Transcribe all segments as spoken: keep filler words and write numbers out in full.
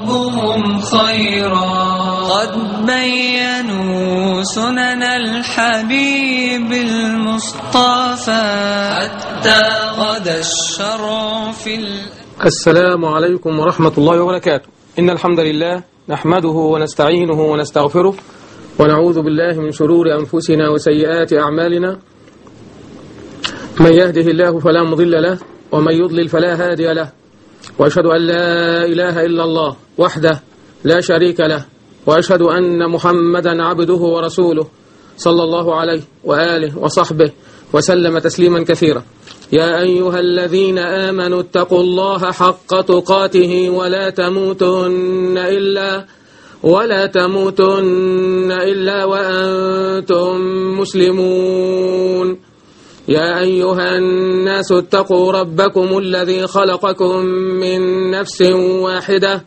هم خيرا قد بينوا سنن الحبيب المصطفى حتى غدا الشرع في ال... السلام عليكم ورحمة الله وبركاته. إن الحمد لله نحمده ونستعينه ونستغفره ونعوذ بالله من شرور أنفسنا وسيئات أعمالنا. من يهده الله فلا مضل له ومن يضلل فلا هادي له، وأشهد أن لا إله إلا الله وحده لا شريك له، وأشهد أن محمدا عبده ورسوله صلى الله عليه وآله وصحبه وسلم تسليما كثيرا. يا أيها الذين آمنوا اتقوا الله حق تقاته ولا تموتن إلا ولا تموتن إلا وأنتم مسلمون. يا أيها الناس اتقوا ربكم الذي خلقكم من نفس واحدة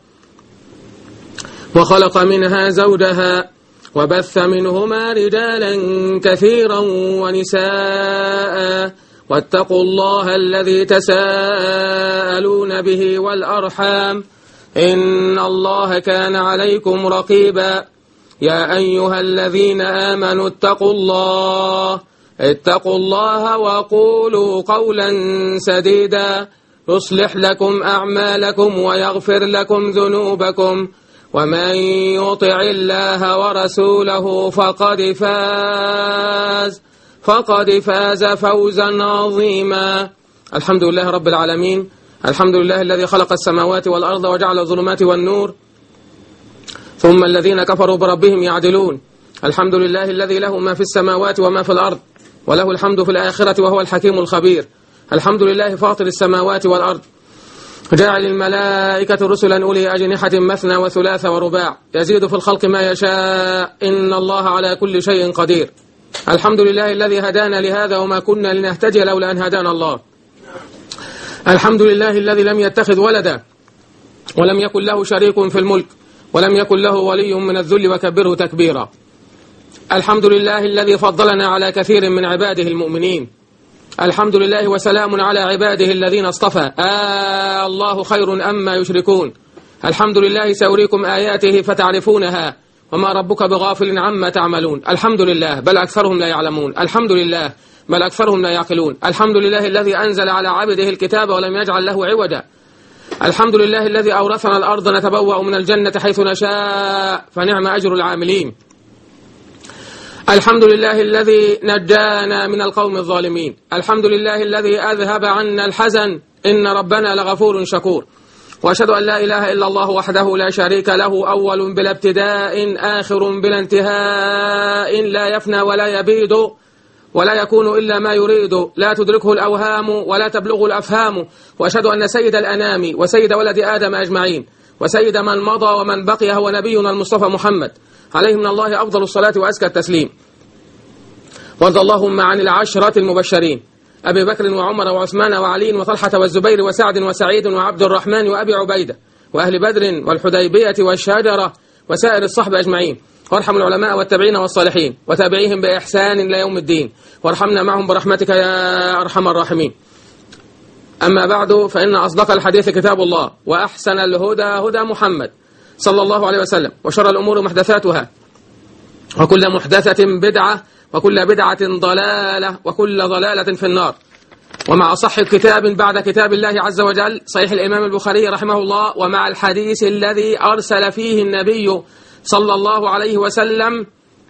وخلق منها زوجها وبث منهما رجالا كثيرا ونساء، واتقوا الله الذي تساءلون به والأرحام إن الله كان عليكم رقيبا. يا أيها الذين آمنوا اتقوا الله اتقوا الله وقولوا قولا سديدا يصلح لكم أعمالكم ويغفر لكم ذنوبكم، ومن يطع الله ورسوله فقد فاز فقد فاز فوزا عظيما. الحمد لله رب العالمين، الحمد لله الذي خلق السماوات والأرض وجعل الظلمات والنور ثم الذين كفروا بربهم يعدلون. الحمد لله الذي له ما في السماوات وما في الأرض وله الحمد في الآخرة وهو الحكيم الخبير. الحمد لله فاطر السماوات والأرض جاعل الملائكة رسلا أولي أجنحة مثنى وثلاث ورباع يزيد في الخلق ما يشاء إن الله على كل شيء قدير. الحمد لله الذي هدانا لهذا وما كنا لنهتدي لولا أن هدانا الله. الحمد لله الذي لم يتخذ ولدا ولم يكن له شريك في الملك ولم يكن له ولي من الذل وكبره تكبيرا. الحمد لله الذي فضلنا على كثير من عباده المؤمنين. الحمد لله وسلام على عباده الذين اصطفى. آه الله خير أما يشركون. الحمد لله سأريكم آياته فتعرفونها وما ربك بغافل عما تعملون. الحمد لله بل أكثرهم لا يعلمون. الحمد لله بل أكثرهم لا يعقلون. الحمد لله الذي أنزل على عبده الكتاب ولم يجعل له عوجا. الحمد لله الذي أورثنا الأرض نتبوأ من الجنة حيث نشاء فنعم أجر العاملين. الحمد لله الذي نجانا من القوم الظالمين. الحمد لله الذي أذهب عنا الحزن إن ربنا لغفور شكور. وأشهد أن لا إله إلا الله وحده لا شريك له أول بلا ابتداء آخر بلا انتهاء لا يفنى ولا يبيد ولا يكون إلا ما يريد لا تدركه الأوهام ولا تبلغه الأفهام. وأشهد أن سيد الأنام وسيد ولد آدم أجمعين وسيد من مضى ومن بقي هو نبينا المصطفى محمد عليه من الله أفضل الصلاة وأزكى التسليم. وارض اللهم عن العشرة المبشرين أبي بكر وعمر وعثمان وعلي وطلحة والزبير وسعد وسعيد وعبد الرحمن وأبي عبيدة وأهل بدر والحديبية والشجرة وسائر الصحب أجمعين. وارحم العلماء والتابعين والصالحين وتابعيهم بإحسان إلى يوم الدين، وارحمنا معهم برحمتك يا أرحم الراحمين. أما بعد، فإن أصدق الحديث كتاب الله، وأحسن الهدى هدى محمد صلى الله عليه وسلم، وشر الأمور محدثاتها، وكل محدثة بدعة، وكل بدعة ضلالة، وكل ضلالة في النار. ومع أصح كتاب بعد كتاب الله عز وجل صحيح الإمام البخاري رحمه الله، ومع الحديث الذي أرسل فيه النبي صلى الله عليه وسلم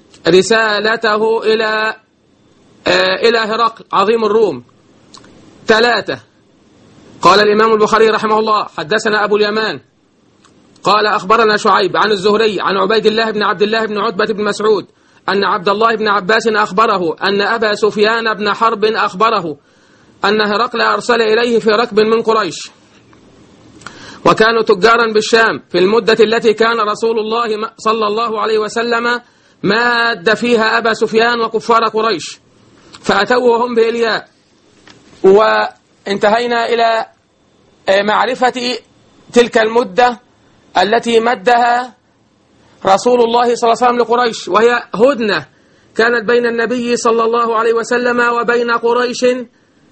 رسالته إلى آه إلى هرقل عظيم الروم. ثلاثة. قال الإمام البخاري رحمه الله: حدثنا أبو اليمان قال أخبرنا شعيب عن الزهري عن عبيد الله بن عبد الله بن عتبة بن مسعود أن عبد الله بن عباس أخبره أن أبا سفيان بن حرب أخبره أن هرقل أرسل إليه في ركب من قريش، وكانوا تجارا بالشام في المدة التي كان رسول الله صلى الله عليه وسلم ماد فيها أبا سفيان وكفار قريش، فأتوا وهم بإلياء. وانتهينا إلى معرفة تلك المدة التي مدها رسول الله صلى الله عليه وسلم لقريش، وهي هدنة كانت بين النبي صلى الله عليه وسلم وبين قريش.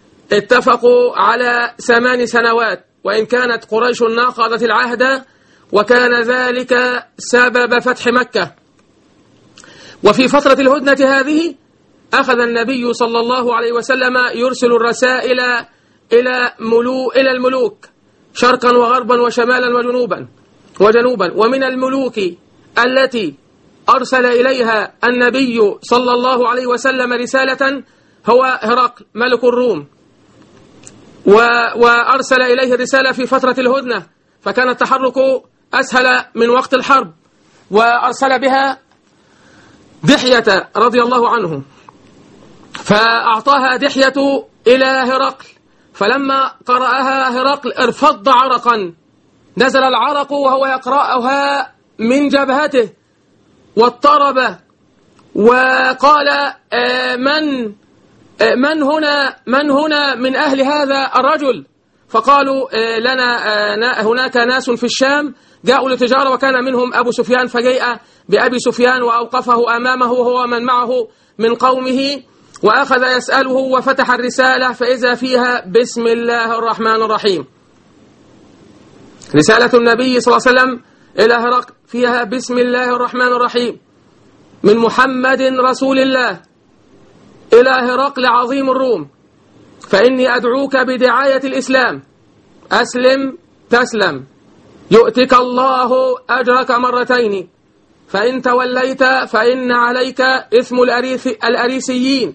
اتفقوا على ثمان سنوات، وإن كانت قريش ناقضت العهد وكان ذلك سبب فتح مكة. وفي فترة الهدنة هذه أخذ النبي صلى الله عليه وسلم يرسل الرسائل إلى ملو إلى الملوك شرقا وغربا وشمالا وجنوبا وجنوبا ومن الملوك التي أرسل إليها النبي صلى الله عليه وسلم رسالة هو هرقل ملك الروم، وأرسل إليه الرسالة في فترة الهدنة، فكان التحرك أسهل من وقت الحرب، وأرسل بها دحية رضي الله عنه، فأعطاها دحية إلى هرقل، فلما قرأها هرقل ارفض عرقا، نزل العرق وهو يقرأها من جبهته واضطرب، وقال من من هنا من هنا من أهل هذا الرجل؟ فقالوا لنا هناك ناس في الشام جاءوا لتجارة، وكان منهم أبو سفيان، فجاء بأبي سفيان وأوقفه أمامه وهو من معه من قومه، وأخذ يسأله وفتح الرسالة فإذا فيها بسم الله الرحمن الرحيم. رسالة النبي صلى الله عليه وسلم إلى هرقل فيها بسم الله الرحمن الرحيم من محمد رسول الله إلى هرقل عظيم الروم، فإني أدعوك بدعاية الإسلام، أسلم تسلم، يؤتك الله أجرك مرتين، فإن توليت فإن عليك إثم الأريث الأريسيين،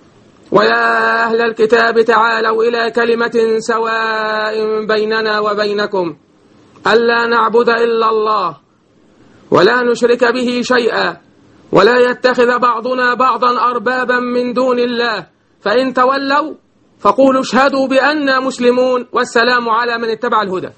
ويا أهل الكتاب تعالوا إلى كلمة سواء بيننا وبينكم ألا نعبد إلا الله ولا نشرك به شيئا ولا يتخذ بعضنا بعضا أربابا من دون الله، فإن تولوا فقولوا اشهدوا بأننا مسلمون والسلام على من اتبع الهدى.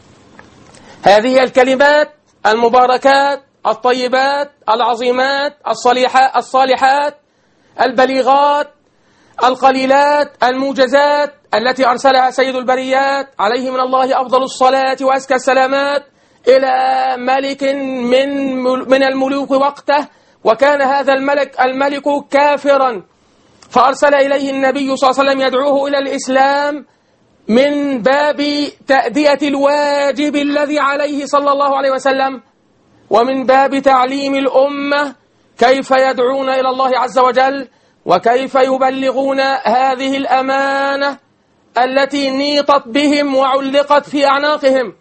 هذه الكلمات المباركات الطيبات العظيمات الصالحات الصالحات البليغات القليلات الموجزات التي أرسلها سيد البريات عليه من الله أفضل الصلاة وأزكى السلامات إلى ملك من من الملوك وقته، وكان هذا الملك الملك كافرا، فأرسل إليه النبي صلى الله عليه وسلم يدعوه إلى الإسلام من باب تأدية الواجب الذي عليه صلى الله عليه وسلم، ومن باب تعليم الأمة كيف يدعون إلى الله عز وجل وكيف يبلغون هذه الأمانة التي نيطت بهم وعلقت في أعناقهم.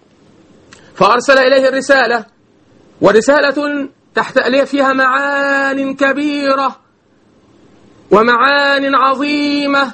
فأرسل إليه الرسالة، ورسالة تحت فيها معان كبيرة ومعان عظيمة،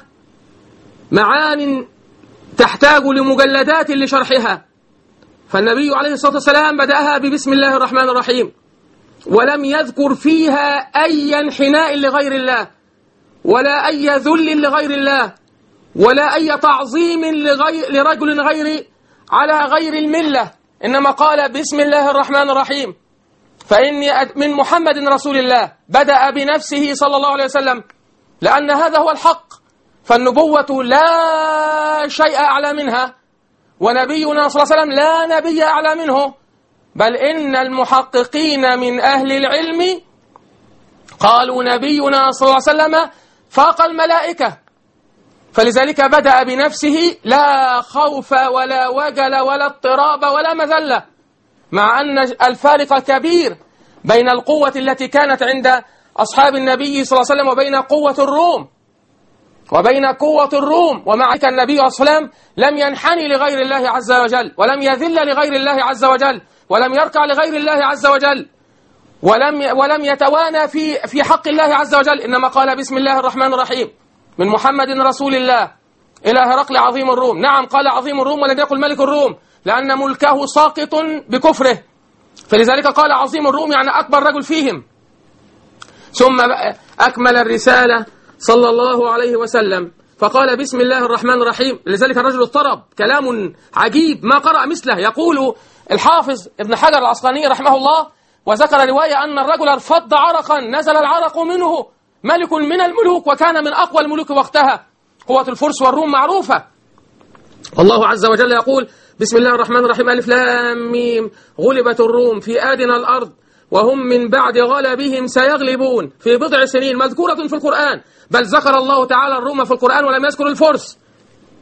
معان تحتاج لمجلدات لشرحها. فالنبي عليه الصلاة والسلام بدأها ببسم الله الرحمن الرحيم، ولم يذكر فيها أي انحناء لغير الله ولا أي ذل لغير الله ولا أي تعظيم لغير لرجل غير على غير الملة، إنما قال بسم الله الرحمن الرحيم، فإني من محمد رسول الله، بدأ بنفسه صلى الله عليه وسلم، لأن هذا هو الحق، فالنبوة لا شيء أعلى منها، ونبينا صلى الله عليه وسلم لا نبي أعلى منه، بل إن المحققين من أهل العلم قالوا نبينا صلى الله عليه وسلم فاق الملائكة، فلذلك بدأ بنفسه، لا خوف ولا وجل ولا اضطراب ولا مذلة، مع أن الفارق كبير بين القوة التي كانت عند أصحاب النبي صلى الله عليه وسلم وبين قوة الروم وبين قوة الروم ومع ذلك النبي صلى الله عليه وسلم لم ينحني لغير الله عز وجل، ولم يذل لغير الله عز وجل، ولم يركع لغير الله عز وجل، ولم ولم يتوانى في في حق الله عز وجل، إنما قال بسم الله الرحمن الرحيم من محمد رسول الله إلى هرقل عظيم الروم. نعم قال عظيم الروم ولم يقل ملك الروم، لأن ملكه ساقط بكفره، فلذلك قال عظيم الروم يعني أكبر رجل فيهم. ثم أكمل الرسالة صلى الله عليه وسلم فقال بسم الله الرحمن الرحيم، لذلك الرجل اضطرب، كلام عجيب ما قرأ مثله. يقول الحافظ ابن حجر العسقلاني رحمه الله وذكر رواية أن الرجل ارفض عرقا، نزل العرق منه، ملك من الملوك وكان من أقوى الملوك وقتها، قوة الفرس والروم معروفة. الله عز وجل يقول بسم الله الرحمن الرحيم ألف لام ميم غلبت الروم في أدنى الأرض وهم من بعد غلبهم سيغلبون في بضع سنين، مذكورة في القرآن، بل ذكر الله تعالى الروم في القرآن ولم يذكر الفرس.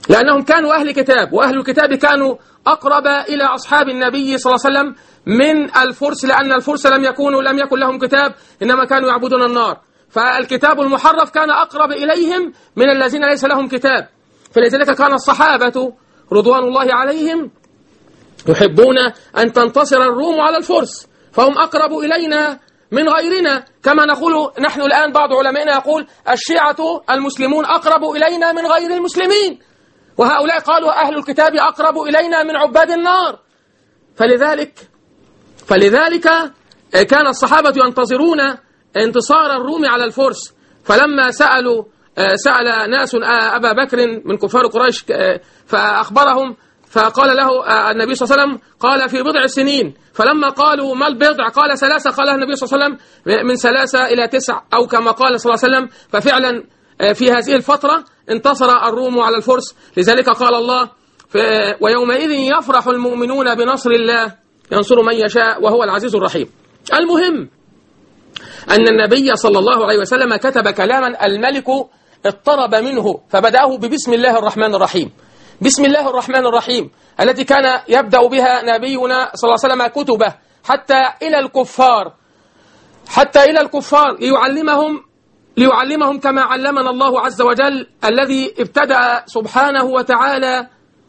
لأنهم كانوا أهل كتاب، وأهل الكتاب كانوا أقرب إلى أصحاب النبي صلى الله عليه وسلم من الفرس، لأن الفرس لم يكونوا لم يكن لهم كتاب، إنما كانوا يعبدون النار، فالكتاب المحرف كان أقرب إليهم من الذين ليس لهم كتاب. فلذلك كان الصحابة رضوان الله عليهم يحبون أن تنتصر الروم على الفرس، فهم أقرب إلينا من غيرنا، كما نقول نحن الآن. بعض علمائنا يقول الشيعة المسلمون أقرب إلينا من غير المسلمين، وهؤلاء قالوا أهل الكتاب أقرب إلينا من عباد النار. فلذلك فلذلك كان الصحابة ينتظرون انتصار الروم على الفرس. فلما سألوا سأل ناس أبا بكر من كفار قريش فأخبرهم، فقال له النبي صلى الله عليه وسلم قال في بضع سنين. فلما قالوا ما البضع قال ثلاثة، قال النبي صلى الله عليه وسلم من ثلاثة إلى تسع أو كما قال صلى الله عليه وسلم. ففعلا في هذه الفترة انتصر الروم على الفرس. لذلك قال الله ويومئذ يفرح المؤمنون بنصر الله ينصر من يشاء وهو العزيز الرحيم. المهم أن النبي صلى الله عليه وسلم كتب كلاما الملك اضطرب منه، فبدأه ببسم الله الرحمن الرحيم. بسم الله الرحمن الرحيم التي كان يبدأ بها نبينا صلى الله عليه وسلم كتبه حتى إلى الكفار، حتى إلى الكفار ليعلمهم ليعلمهم كما علمنا الله عز وجل، الذي ابتدأ سبحانه وتعالى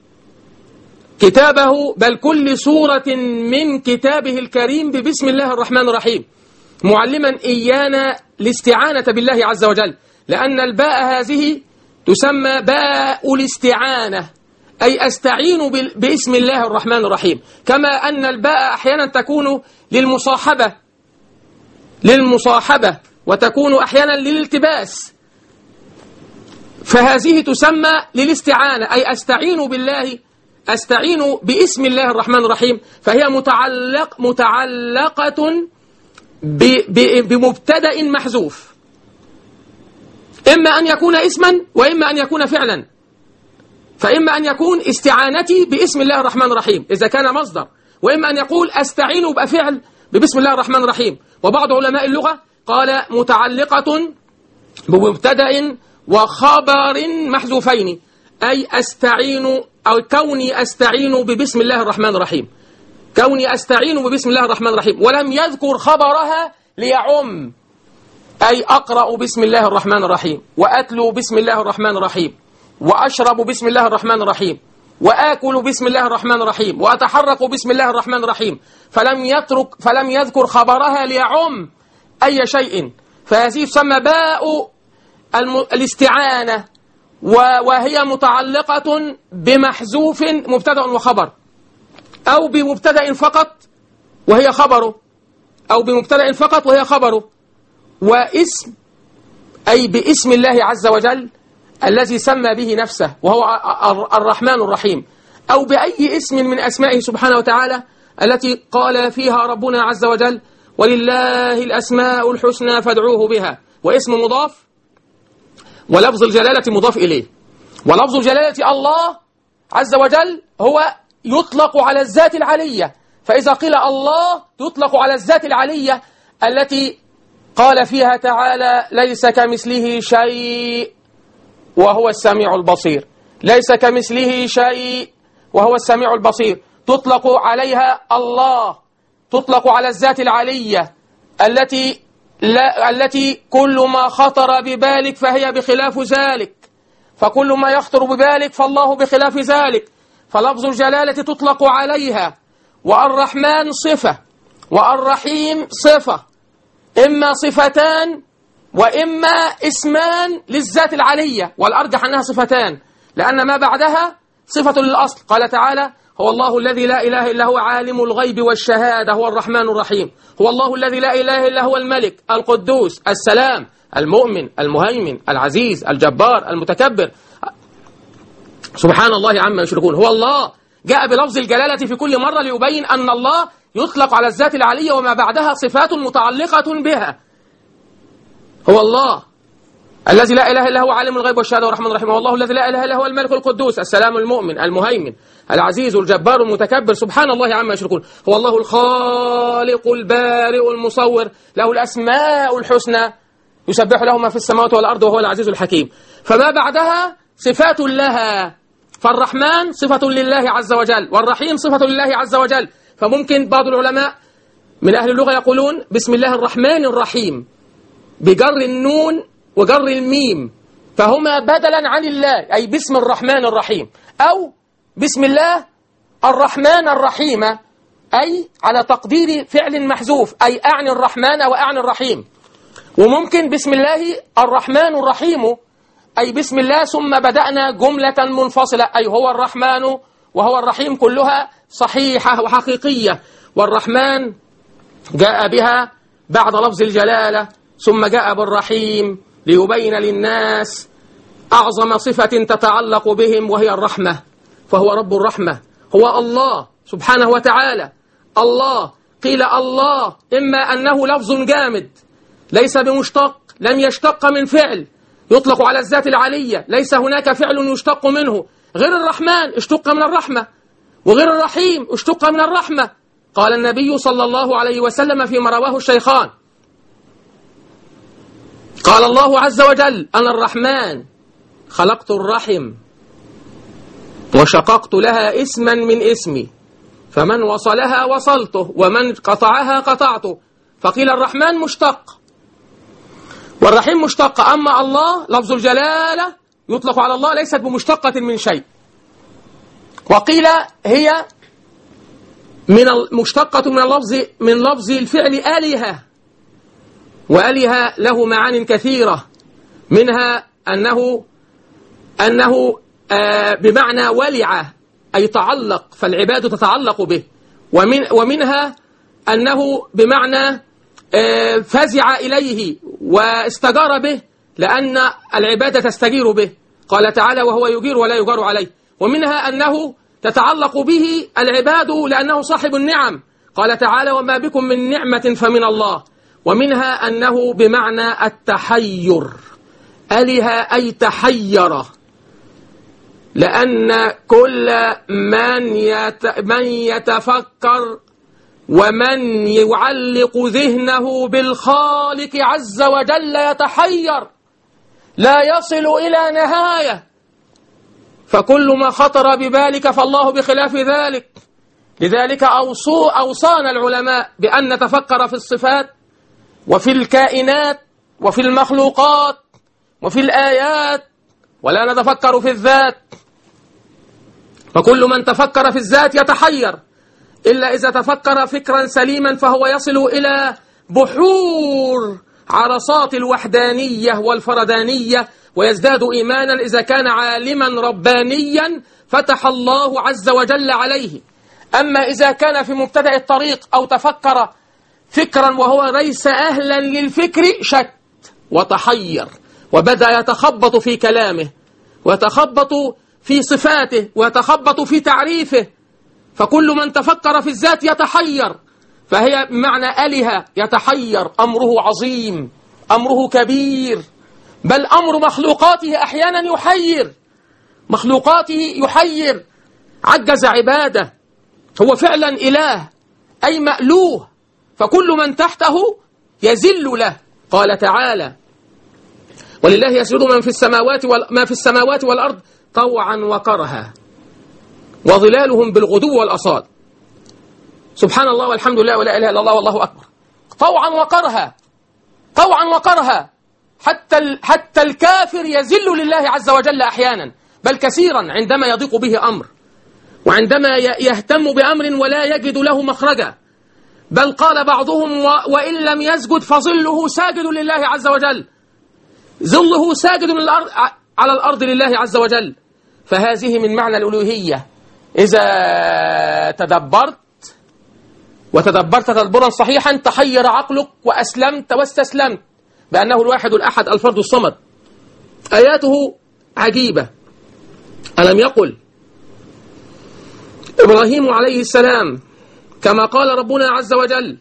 كتابه بل كل سورة من كتابه الكريم ببسم الله الرحمن الرحيم، معلما إيانا الاستعانة بالله عز وجل، لأن الباء هذه تسمى باء الاستعانة، أي أستعين باسم الله الرحمن الرحيم، كما أن الباء أحيانا تكون للمصاحبة للمصاحبة وتكون أحيانا للالتباس، فهذه تسمى للاستعانة، أي أستعين بالله أستعين باسم الله الرحمن الرحيم، فهي متعلق متعلقة بمبتدأ محذوف، إما أن يكون اسما وإما أن يكون فعلا. فإما أن يكون استعانتي باسم الله الرحمن الرحيم إذا كان مصدر، وإما أن يقول أستعين بفعل ببسم الله الرحمن الرحيم. وبعض علماء اللغة قال متعلقة بمبتدأ وخبر محذوفين، أي أستعين أو كوني أستعين ببسم الله الرحمن الرحيم، كوني أستعين ببسم الله الرحمن الرحيم، ولم يذكر خبرها ليعم، أي أقرأ بسم الله الرحمن الرحيم، وأتلو بسم الله الرحمن الرحيم، وأشرب بسم الله الرحمن الرحيم، وآكل بسم الله الرحمن الرحيم، وأتحرك بسم الله الرحمن الرحيم، فلم يترك فلم يذكر خبرها ليعم أي شيء. فهذه تسمى باء الاستعانة، وهي متعلقة بمحذوف مبتدأ وخبر، أو بمبتدأ فقط وهي خبره، أو بمبتدأ فقط وهي خبره، واسم أي باسم الله عز وجل الذي سمى به نفسه وهو الرحمن الرحيم، أو بأي اسم من أسمائه سبحانه وتعالى التي قال فيها ربنا عز وجل ولله الأسماء الحسنى فادعوه بها، واسم مضاف ولفظ الجلالة مضاف إليه. ولفظ الجلالة الله عز وجل هو يطلق على الذات العلية، فإذا قيل الله يطلق على الذات العلية التي قال فيها تعالى ليس كمثله شيء وهو السميع البصير، ليس كمثله شيء وهو السميع البصير، تطلق عليها الله، تطلق على الذات العلية التي لا التي كل ما خطر ببالك فهي بخلاف ذلك، فكل ما يخطر ببالك فالله بخلاف ذلك، فلفظ الجلالة تطلق عليها. والرحمن صفة والرحيم صفة، إما صفتان وإما اسمان للذات العلية، والأرجح أنها صفتان لأن ما بعدها صفة للأصل. قال تعالى هو الله الذي لا إله إلا هو عالم الغيب والشهادة هو الرحمن الرحيم، هو الله الذي لا إله إلا هو الملك القدوس السلام المؤمن المهيمن العزيز الجبار المتكبر، سبحان الله عما يشركون. هو الله جاء بلفظ الجلالة في كل مرة ليبين أن الله يطلق على الذات العلية وما بعدها صفات متعلقة بها. هو الله الذي لا إله إلا هو عالم الغيب والشهادة والرحمن الرحيم، هو الله الذي لا إله إلا هو الملك القدوس السلام المؤمن المهيمن العزيز الجبار المتكبر، سبحان الله عما يشركون. هو الله الخالق البارئ المصور، له الأسماء الحسنى يسبح له ما في السماوات والأرض وهو العزيز الحكيم. فما بعدها صفات لها فالرحمن صفة لله عز وجل والرحيم صفة لله عز وجل. فممكن بعض العلماء من أهل اللغة يقولون بسم الله الرحمن الرحيم بجر النون وجر الميم، فهما بدلا عن الله، أي باسم الرحمن الرحيم، أو بسم الله الرحمن الرحيم، أي على تقدير فعل محذوف، أي أعني الرحمن وأعني الرحيم. وممكن بسم الله الرحمن الرحيم، أي بسم الله ثم بدأنا جملة منفصلة، أي هو الرحمن وهو الرحيم، كلها صحيحة وحقيقية. والرحمن جاء بها بعد لفظ الجلالة، ثم جاء بالرحيم ليبين للناس أعظم صفة تتعلق بهم وهي الرحمة، فهو رب الرحمة، هو الله سبحانه وتعالى. الله قيل الله إما أنه لفظ جامد ليس بمشتق، لم يشتق من فعل، يطلق على الذات العلية، ليس هناك فعل يشتق منه، غير الرحمن اشتق من الرحمة، وغير الرحيم اشتق من الرحمة. قال النبي صلى الله عليه وسلم فيما رواه الشيخان، قال الله عز وجل أنا الرحمن خلقت الرحم وشققت لها اسما من اسمي، فمن وصلها وصلته ومن قطعها قطعته. فقيل الرحمن مشتق والرحيم مشتق، أما الله لفظ الجلالة يطلق على الله ليست بمشتقة من شيء. وقيل هي من المشتقة من اللفظ من لفظ الفعل آلهة، وآلهة له معان كثيرة، منها أنه أنه آه بمعنى ولع، أي تعلق، فالعباد تتعلق به، ومن ومنها أنه بمعنى آه فزع إليه واستجار به، لأن العبادة تستجير به، قال تعالى وهو يجير ولا يجار عليه. ومنها أنه تتعلق به العباد لأنه صاحب النعم، قال تعالى وما بكم من نعمة فمن الله. ومنها أنه بمعنى التحير، أله أي تحير، لأن كل من من يتفكر ومن يعلق ذهنه بالخالق عز وجل يتحير، لا يصل إلى نهاية، فكل ما خطر ببالك فالله بخلاف ذلك. لذلك أوصو أوصانا العلماء بأن نتفكر في الصفات وفي الكائنات وفي المخلوقات وفي الآيات، ولا نتفكر في الذات، فكل من تفكر في الذات يتحير، إلا إذا تفكر فكرا سليما فهو يصل إلى بحور عرصات الوحدانية والفردانية، ويزداد إيمانا إذا كان عالما ربانيا فتح الله عز وجل عليه. أما إذا كان في مبتدأ الطريق أو تفكر فكرا وهو ليس أهلا للفكر شت وتحير، وبدأ يتخبط في كلامه ويتخبط في صفاته ويتخبط في تعريفه. فكل من تفكر في الذات يتحير، فهي بمعنى آلهة يتحير، أمره عظيم، أمره كبير، بل أمر مخلوقاته أحيانا يحير، مخلوقاته يحير، عجز عباده، هو فعلا إله أي مألوه، فكل من تحته يذل له. قال تعالى ولله يسجد من في السماوات ما في السماوات والأرض طوعا وكرها وظلالهم بالغدو والأصال. سبحان الله والحمد لله ولا إله إلا الله والله أكبر. طوعا وكرها، طوعا وكرها، حتى حتى الكافر يذل لله عز وجل أحيانا، بل كثيرا عندما يضيق به أمر، وعندما يهتم بأمر ولا يجد له مخرجا، بل قال بعضهم وإن لم يسجد فظله ساجد لله عز وجل، ظله ساجد من الأرض على الأرض لله عز وجل. فهذه من معنى الألوهية. إذا تدبرت وتدبرت تدبرا صحيحا تحير عقلك وأسلمت واستسلمت بأنه الواحد الأحد الفرد الصمد. آياته عجيبة. ألم يقل إبراهيم عليه السلام كما قال ربنا عز وجل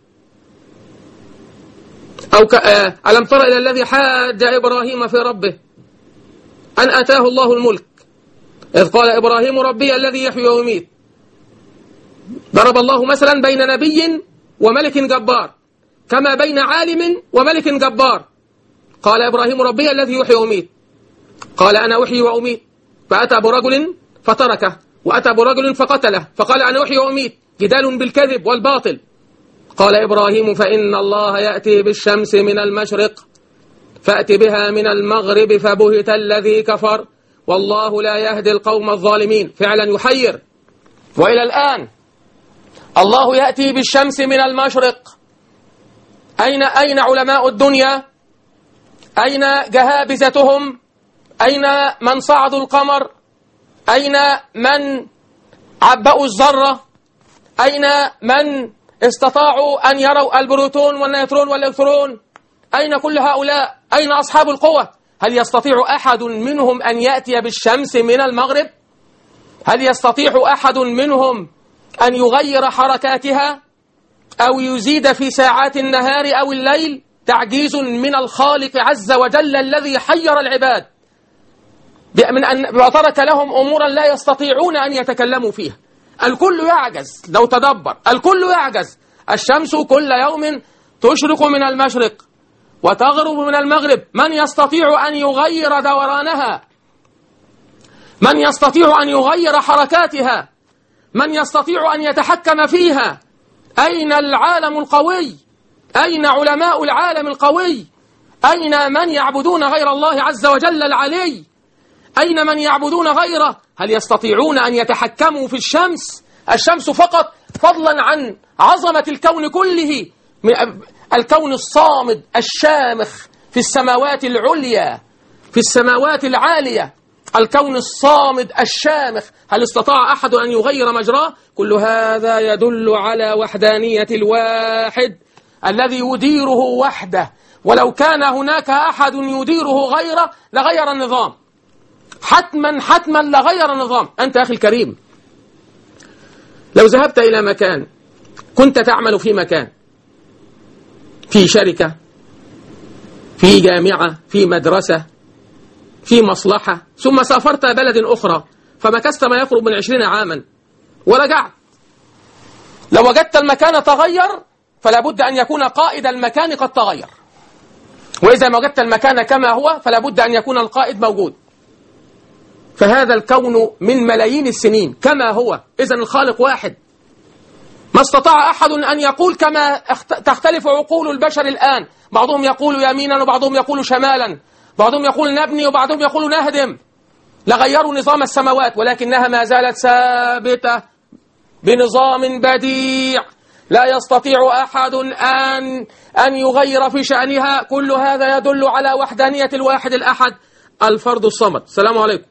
أو ك... ألم تر إلى الذي حاج إبراهيم في ربه أن أتاه الله الملك إذ قال إبراهيم ربي الذي يحيي ويميت. ضرب الله مثلا بين نبي وملك جبار كما بين عالم وملك جبار. قال إبراهيم ربي الذي يحيي ويميت، قال أنا أحيي وأميت، فأتى برجل فتركه وأتى برجل فقتله فقال أنا أحيي وأميت، جدال بالكذب والباطل. قال إبراهيم فإن الله يأتي بالشمس من المشرق فأت بها من المغرب فبهت الذي كفر والله لا يهدي القوم الظالمين. فعلا يحير. وإلى الآن الله يأتي بالشمس من المشرق. أين أين علماء الدنيا؟ أين جهابزتهم؟ أين من صعدوا القمر؟ أين من عبأوا الذرة؟ أين من استطاعوا أن يروا البروتون والنيوترون والإلكترون؟ أين كل هؤلاء؟ أين أصحاب القوة؟ هل يستطيع أحد منهم أن يأتي بالشمس من المغرب؟ هل يستطيع أحد منهم أن يغير حركاتها أو يزيد في ساعات النهار أو الليل؟ تعجيز من الخالق عز وجل الذي حير العباد من أن ترك لهم أمورا لا يستطيعون أن يتكلموا فيها. الكل يعجز. لو تدبر الكل يعجز. الشمس كل يوم تشرق من المشرق وتغرب من المغرب. من يستطيع أن يغير دورانها؟ من يستطيع أن يغير حركاتها؟ من يستطيع أن يتحكم فيها؟ أين العالم القوي؟ أين علماء العالم القوي؟ أين من يعبدون غير الله عز وجل العلي؟ أين من يعبدون غيره؟ هل يستطيعون أن يتحكموا في الشمس؟ الشمس فقط، فضلا عن عظمة الكون كله، الكون الصامد الشامخ في السماوات العليا، في السماوات العالية، الكون الصامد الشامخ، هل استطاع أحد أن يغير مجراه؟ كل هذا يدل على وحدانية الواحد الذي يديره وحده، ولو كان هناك أحد يديره غيره لغير النظام، حتما حتما لغير النظام. أنت أخي الكريم لو ذهبت إلى مكان، كنت تعمل في مكان، في شركة، في جامعة، في مدرسة، في مصلحة، ثم سافرت بلد أخرى فمكثت ما يقرب من عشرين عاما ورجعت، لو وجدت المكان تغير فلا بد أن يكون قائد المكان قد تغير، وإذا ما وجدت المكان كما هو فلا بد أن يكون القائد موجود. فهذا الكون من ملايين السنين كما هو، إذن الخالق واحد. ما استطاع أحد أن يقول كما تختلف عقول البشر الآن، بعضهم يقول يمينا وبعضهم يقول شمالا، بعضهم يقول نبني وبعضهم يقول نهدم، لغيروا نظام السماوات، ولكنها ما زالت ثابتة بنظام بديع لا يستطيع أحد أن أن يغير في شأنها. كل هذا يدل على وحدانية الواحد الأحد الفرد الصمد. السلام عليكم.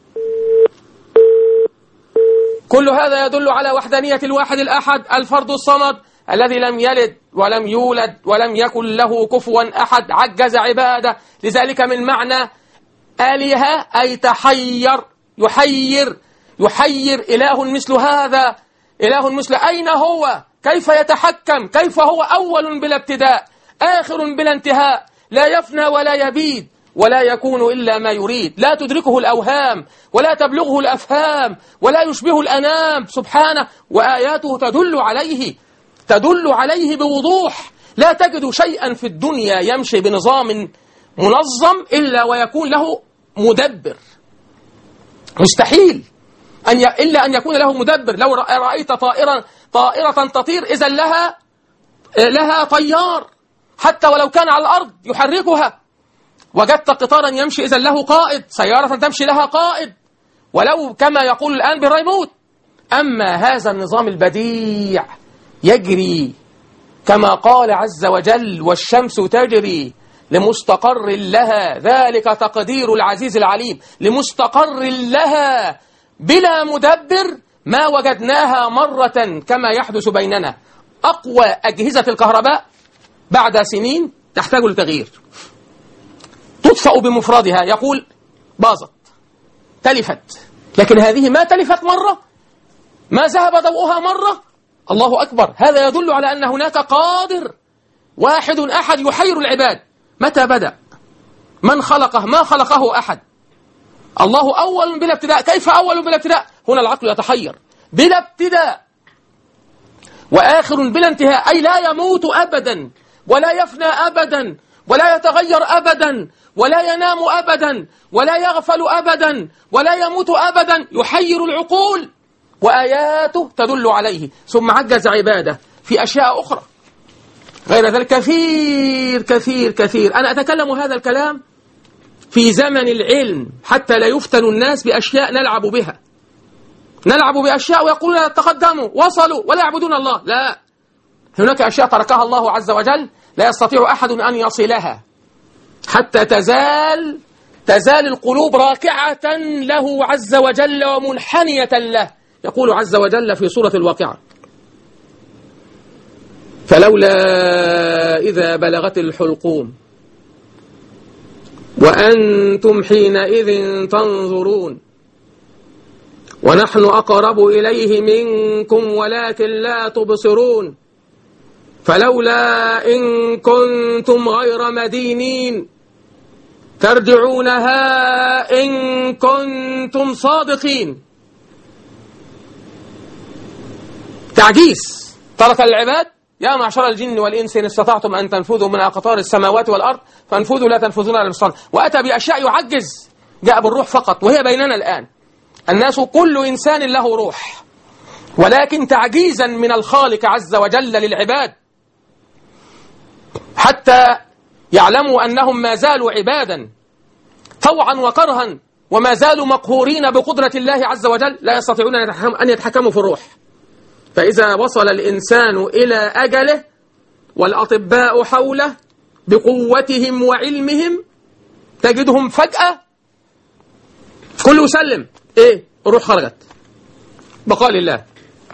كل هذا يدل على وحدانية الواحد الأحد الفرد الصمد الذي لم يلد ولم يولد ولم يكن له كفوا أحد، عجز عباده. لذلك من معنى آلهة أي تحير، يحير يحير إله مثل هذا، إله مثل أين هو؟ كيف يتحكم؟ كيف هو أول بلا ابتداء، آخر بلا انتهاء، لا يفنى ولا يبيد ولا يكون إلا ما يريد، لا تدركه الأوهام ولا تبلغه الأفهام ولا يشبه الأنام سبحانه، وآياته تدل عليه تدل عليه بوضوح. لا تجد شيئا في الدنيا يمشي بنظام منظم إلا ويكون له مدبر، مستحيل أن ي... إلا أن يكون له مدبر. لو رأيت طائرة طائرة تطير إذا لها لها طيار، حتى ولو كان على الأرض يحركها. وجدت قطارا يمشي إذا له قائد، سيارة تمشي لها قائد، ولو كما يقول الآن بالريموت. أما هذا النظام البديع يجري كما قال عز وجل: والشمس تجري لمستقر لها، ذلك تقدير العزيز العليم. لمستقر لها بلا مدبر ما وجدناها مرة كما يحدث بيننا. أقوى أجهزة الكهرباء بعد سنين تحتاج لتغيير، تطفأ بمفردها، يقول باظت، تلفت، لكن هذه ما تلفت مرة، ما ذهب ضوءها مرة. الله أكبر. هذا يدل على أن هناك قادر واحد أحد يحير العباد. متى بدأ؟ من خلقه؟ ما خلقه أحد. الله أول بلا ابتداء. كيف أول بلا ابتداء؟ هنا العقل يتحير. بلا ابتداء وآخر بلا انتهاء، أي لا يموت أبدا ولا يفنى أبدا ولا يتغير أبدا ولا ينام أبدا ولا يغفل أبدا ولا يموت أبدا، يحير العقول وآياته تدل عليه. ثم عجز عباده في أشياء أخرى غير ذلك كثير كثير كثير. أنا أتكلم هذا الكلام في زمن العلم حتى لا يفتن الناس بأشياء نلعب بها، نلعب بأشياء ويقولون تقدموا وصلوا ولا يعبدون الله. لا، هناك أشياء تركها الله عز وجل لا يستطيع أحد أن يصلها حتى تزال تزال القلوب راكعة له عز وجل ومنحنية له. يقول عز وجل في سورة الواقعة: فلولا إذا بلغت الحلقوم وأنتم حينئذ تنظرون ونحن أقرب إليه منكم ولكن لا تبصرون فلولا إن كنتم غير مدينين ترجعونها إن كنتم صادقين. تعجيز ترك العباد: يا معشر الجن والإنس إن استطعتم أن تنفذوا من أقطار السماوات والأرض فانفذوا لا تنفذون إلا بسلطان. وأتى بأشياء يعجز، جاء بالروح فقط وهي بيننا الآن. الناس كل إنسان له روح، ولكن تعجيزا من الخالق عز وجل للعباد حتى يعلموا أنهم ما زالوا عبادا طوعا وكرها وما زالوا مقهورين بقدرة الله عز وجل، لا يستطيعون أن يتحكموا في الروح. فإذا وصل الإنسان إلى أجله والأطباء حوله بقوتهم وعلمهم تجدهم فجأة كله يسلم: إيه؟ الروح خرجت، بقاء لله.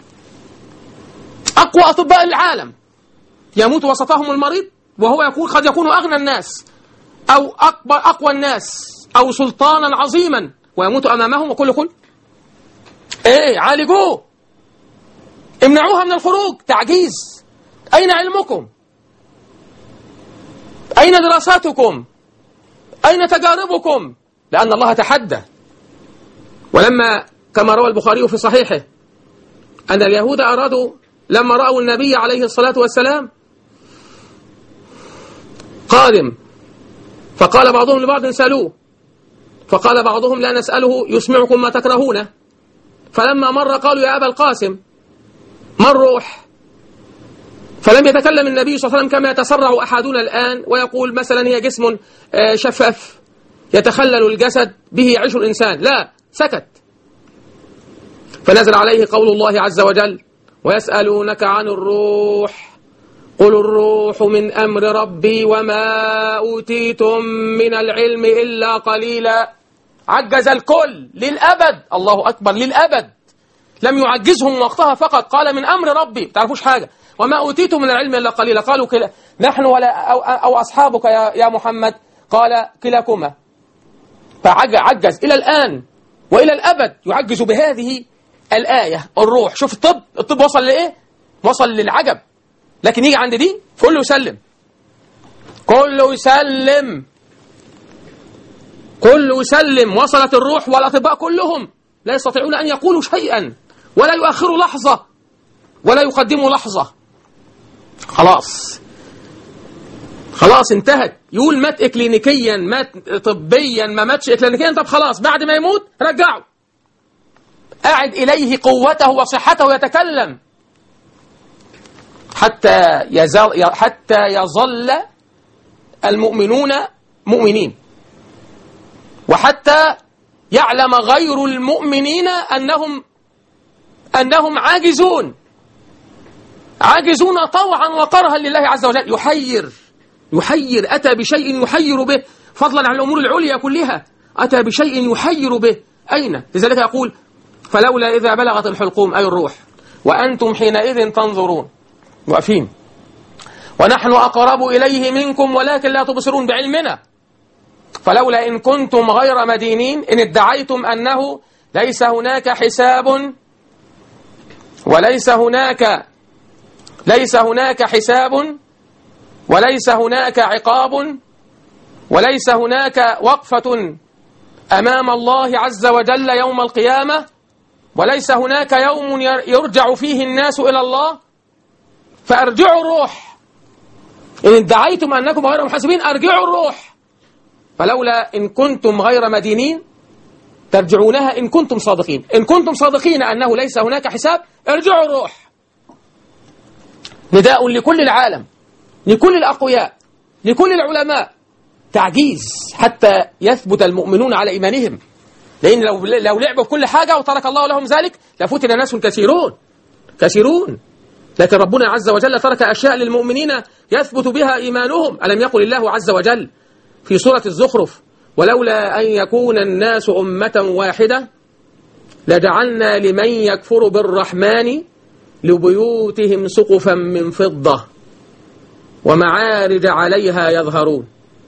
أقوى أطباء العالم يموت وسطهم المريض وهو يكون قد يكون أغنى الناس أو أكبر أقوى الناس أو سلطانا عظيما ويموت أمامهم وكل كل إيه؟ عالجوه، امنعوها من الخروج. تعجيز. أين علمكم؟ أين دراساتكم؟ أين تجاربكم؟ لأن الله تحدى. ولما كما روى البخاري في صحيحه أن اليهود أرادوا لما رأوا النبي عليه الصلاة والسلام قادم، فقال بعضهم لبعض: سألوه. فقال بعضهم: لا نسأله، يسمعكم ما تكرهون. فلما مر قالوا: يا أبا القاسم ما الروح؟ فلم يتكلم النبي صلى الله عليه وسلم كما يتسرع أحدنا الآن ويقول مثلا هي جسم شفاف يتخلل الجسد به يعيش الإنسان. لا، سكت. فنزل عليه قول الله عز وجل: ويسألونك عن الروح قل الروح من أمر ربي وما أوتيتم من العلم إلا قليلا. عجز الكل للأبد. الله أكبر، للأبد. لم يعجزهم وقتها فقط، قال من أمر ربي، تعرفوش حاجة. وما أوتيتم من العلم إلا قليلا. قالوا كلا نحن ولا أو, أو أصحابك يا, يا محمد. قال كلاكما. فعجز إلى الآن وإلى الأبد يعجز بهذه الآية الروح. شوف الطب، الطب وصل لإيه؟ وصل للعجب. لكن يجي عند دي كله يسلم، كله يسلم، كله يسلم. وصلت الروح والأطباء كلهم لا يستطيعون أن يقولوا شيئا ولا يؤخروا لحظة ولا يقدموا لحظة. خلاص خلاص انتهت. يقول مات إكلينيكيا، مات طبيا، ما ماتش إكلينيكيا. طب خلاص بعد ما يموت رجعوا، أعد إليه قوته وصحته يتكلم حتى يزل حتى يظل المؤمنون مؤمنين، وحتى يعلم غير المؤمنين أنهم أنهم عاجزون عاجزون طوعا وكرها لله عز وجل. يحير يحير أتى بشيء يحير به فضلا عن الأمور العليا كلها، أتى بشيء يحير به. أين؟ لذلك يقول: فلولا إذا بلغت الحلقوم، أي الروح، وأنتم حينئذ تنظرون، واقفين، ونحن أقرب إليه منكم ولكن لا تبصرون، بعلمنا. فلولا إن كنتم غير مدينين، إن ادعيتم أنه ليس هناك حساب وليس هناك ليس هناك حساب وليس هناك عقاب وليس هناك وقفة أمام الله عز وجل يوم القيامة، وليس هناك يوم يرجع فيه الناس إلى الله، فأرجعوا الروح. إن ادعيتم أنكم غير محاسبين، أرجعوا الروح، فلولا إن كنتم غير مدينين ترجعونها إن كنتم صادقين. إن كنتم صادقين أنه ليس هناك حساب ارجعوا الروح. نداء لكل العالم، لكل الأقوياء، لكل العلماء، تعجيز حتى يثبت المؤمنون على إيمانهم. لأن لو لو لعبوا بكل حاجة وترك الله لهم ذلك لفتن ناس كثيرون كثيرون. لكن ربنا عز وجل ترك أشياء للمؤمنين يثبت بها إيمانهم. ألم يقل الله عز وجل في سورة الزخرف: ولولا أن يكون الناس أمة واحدة لجعلنا لمن يكفر بالرحمن لبيوتهم سقفا من فضة ومعارج عليها يظهرون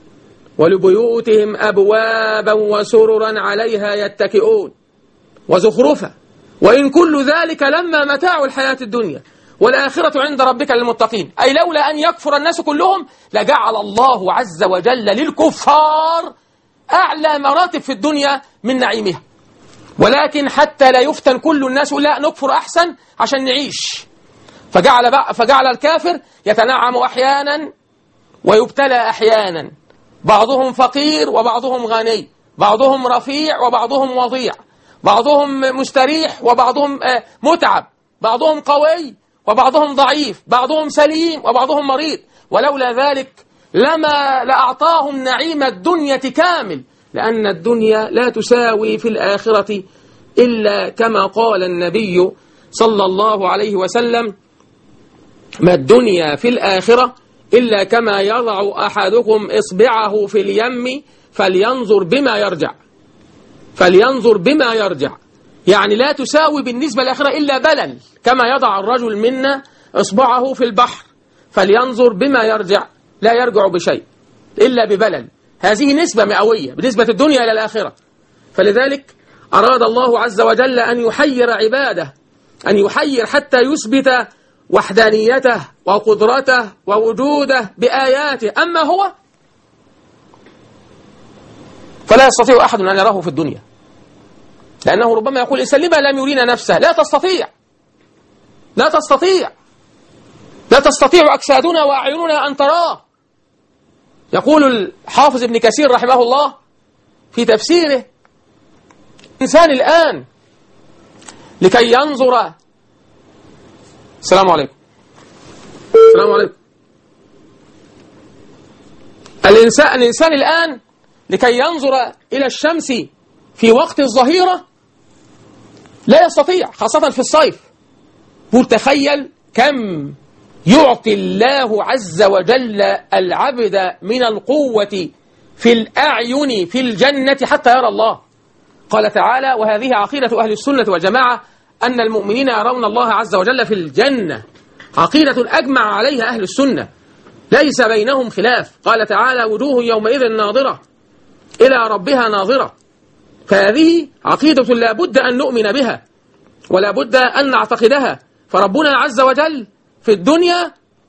ولبيوتهم أبوابا وسررا عليها يتكئون وزخرفا وإن كل ذلك لما متاع الحياة الدنيا والآخرة عند ربك للمتقين. أي لولا أن يكفر الناس كلهم لجعل الله عز وجل للكفار أعلى مراتب في الدنيا من نعيمها، ولكن حتى لا يفتن كل الناس لا نكفر أحسن عشان نعيش، فجعل, فجعل الكافر يتنعم أحيانا ويبتلى أحيانا، بعضهم فقير وبعضهم غني، بعضهم رفيع وبعضهم وضيع، بعضهم مستريح وبعضهم متعب، بعضهم قوي وبعضهم ضعيف، بعضهم سليم وبعضهم مريض. ولولا ذلك لما لأعطاهم نعيم الدنيا كامل، لأن الدنيا لا تساوي في الآخرة إلا كما قال النبي صلى الله عليه وسلم: ما الدنيا في الآخرة إلا كما يضع أحدكم إصبعه في اليم فلينظر بما يرجع فلينظر بما يرجع يعني لا تساوي بالنسبة للآخرة إلا بلل، كما يضع الرجل منا إصبعه في البحر فلينظر بما يرجع، لا يرجع بشيء إلا ببلل. هذه نسبة مئوية بالنسبة الدنيا إلى الآخرة. فلذلك أراد الله عز وجل أن يحير عباده، أن يحير حتى يثبت وحدانيته وقدرته ووجوده بآياته. أما هو فلا يستطيع أحد أن يراه في الدنيا، لأنه ربما يقول الإنسان لما لم يرينا نفسه؟ لا تستطيع لا تستطيع لا تستطيع أجسادنا وأعيننا أن تراه. يقول الحافظ ابن كثير رحمه الله في تفسيره: الإنسان الآن لكي ينظر السلام عليكم السلام عليكم الإنسان, الإنسان الآن لكي ينظر إلى الشمس في وقت الظهيرة لا يستطيع، خاصة في الصيف. تخيل كم يعطي الله عز وجل العبد من القوة في الأعين في الجنة حتى يرى الله. قال تعالى: وهذه عقيدة أهل السنة والجماعة أن المؤمنين يرون الله عز وجل في الجنة، عقيدة أجمع عليها أهل السنة ليس بينهم خلاف. قال تعالى: وجوه يومئذ ناظرة إلى ربها ناظرة. فهذه عقيدة لا بد أن نؤمن بها ولا بد أن نعتقدها. فربنا عز وجل في الدنيا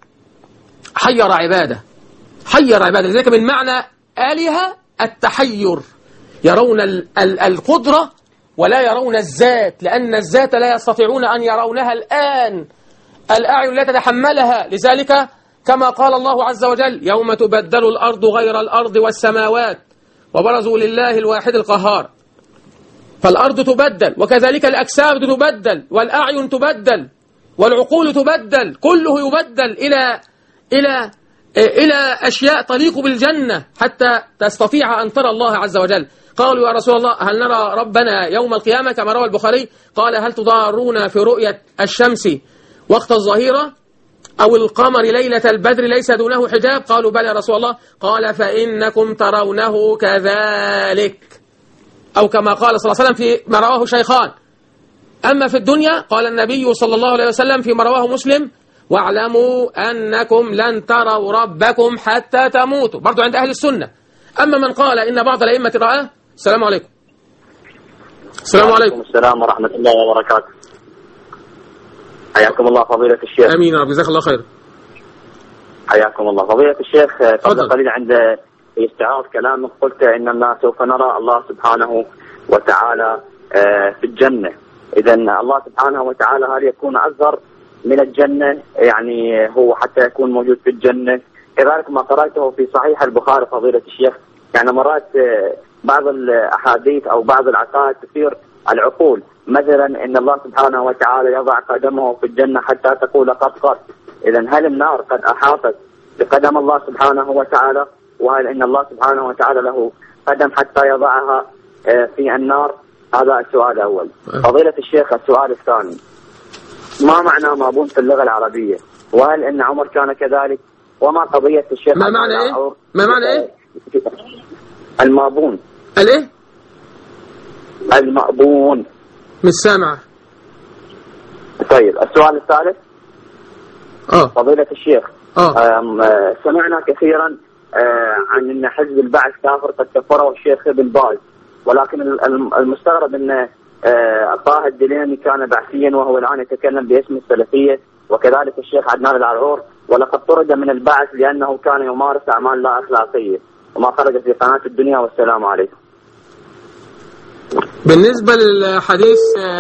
حير عباده حير عباده لذلك من معنى آلهة التحير، يرون ال ال القدرة ولا يرون الذات، لأن الذات لا يستطيعون أن يرونها الآن، الأعين لا تتحملها. لذلك كما قال الله عز وجل: يوم تبدل الأرض غير الأرض والسماوات وبرزوا لله الواحد القهار. فالأرض تبدل، وكذلك الأجساد تبدل، والأعين تبدل، والعقول تبدل، كله يبدل إلى إلى إلى أشياء تليق بالجنة حتى تستطيع أن ترى الله عز وجل. قالوا: يا رسول الله هل نرى ربنا يوم القيامة؟ كما روى البخاري قال: هل تضارون في رؤية الشمس وقت الظهيرة أو القمر ليلة البدر ليس دونه حجاب؟ قالوا: بلى يا رسول الله. قال: فإنكم ترونه كذلك، أو كما قال صلى الله عليه وسلم في ما رواه شيخان. أما في الدنيا قال النبي صلى الله عليه وسلم فيما رواه مسلم: واعلموا أنكم لن تروا ربكم حتى تموتوا، برضو عند أهل السنة. أما من قال إن بعض الأئمة رآه، السلام عليكم السلام عليكم السلام ورحمة الله وبركاته. حياكم الله فضيلة الشيخ. أمين يا رب، جزاك الله خير. حياكم الله فضيلة الشيخ. قبل قليل عند استعراض كلامك قلت إننا سوف نرى الله سبحانه وتعالى في الجنة. إذا الله سبحانه وتعالى هل يكون أصغر من الجنة؟ يعني هو حتى يكون موجود في الجنة؟ كذلك ما قرأته في صحيح البخاري فضيلة الشيخ يعني مرات بعض الأحاديث أو بعض العقائد تثير العقول، مثلا إن الله سبحانه وتعالى يضع قدمه في الجنة حتى تقول قد قد. إذا هل النار قد أحاطت بقدم الله سبحانه وتعالى؟ وهل إن الله سبحانه وتعالى له قدم حتى يضعها في النار؟ هذا السؤال الأول. فضيلة الشيخ السؤال الثاني، ما معنى مابون في اللغة العربية؟ وهل إن عمر كان كذلك؟ وما قضية الشيخ ما معنى إيه؟ ما معنى إيه؟ المابون. الإيه؟ المأبون. مش سامعة. طيب السؤال الثالث. اه فضيلة الشيخ، اه سمعنا كثيرا عن ان حزب البعث كافر قد كفره الشيخ ابن باز، ولكن المستغرب ان طه الدليمي كان بعثيا وهو الان يتكلم باسم السلفيه، وكذلك الشيخ عدنان العرعور، ولقد طرد من البعث لانه كان يمارس اعمال لا اخلاقيه، وما خرج في قناه الدنيا. والسلام عليكم. بالنسبه للحديث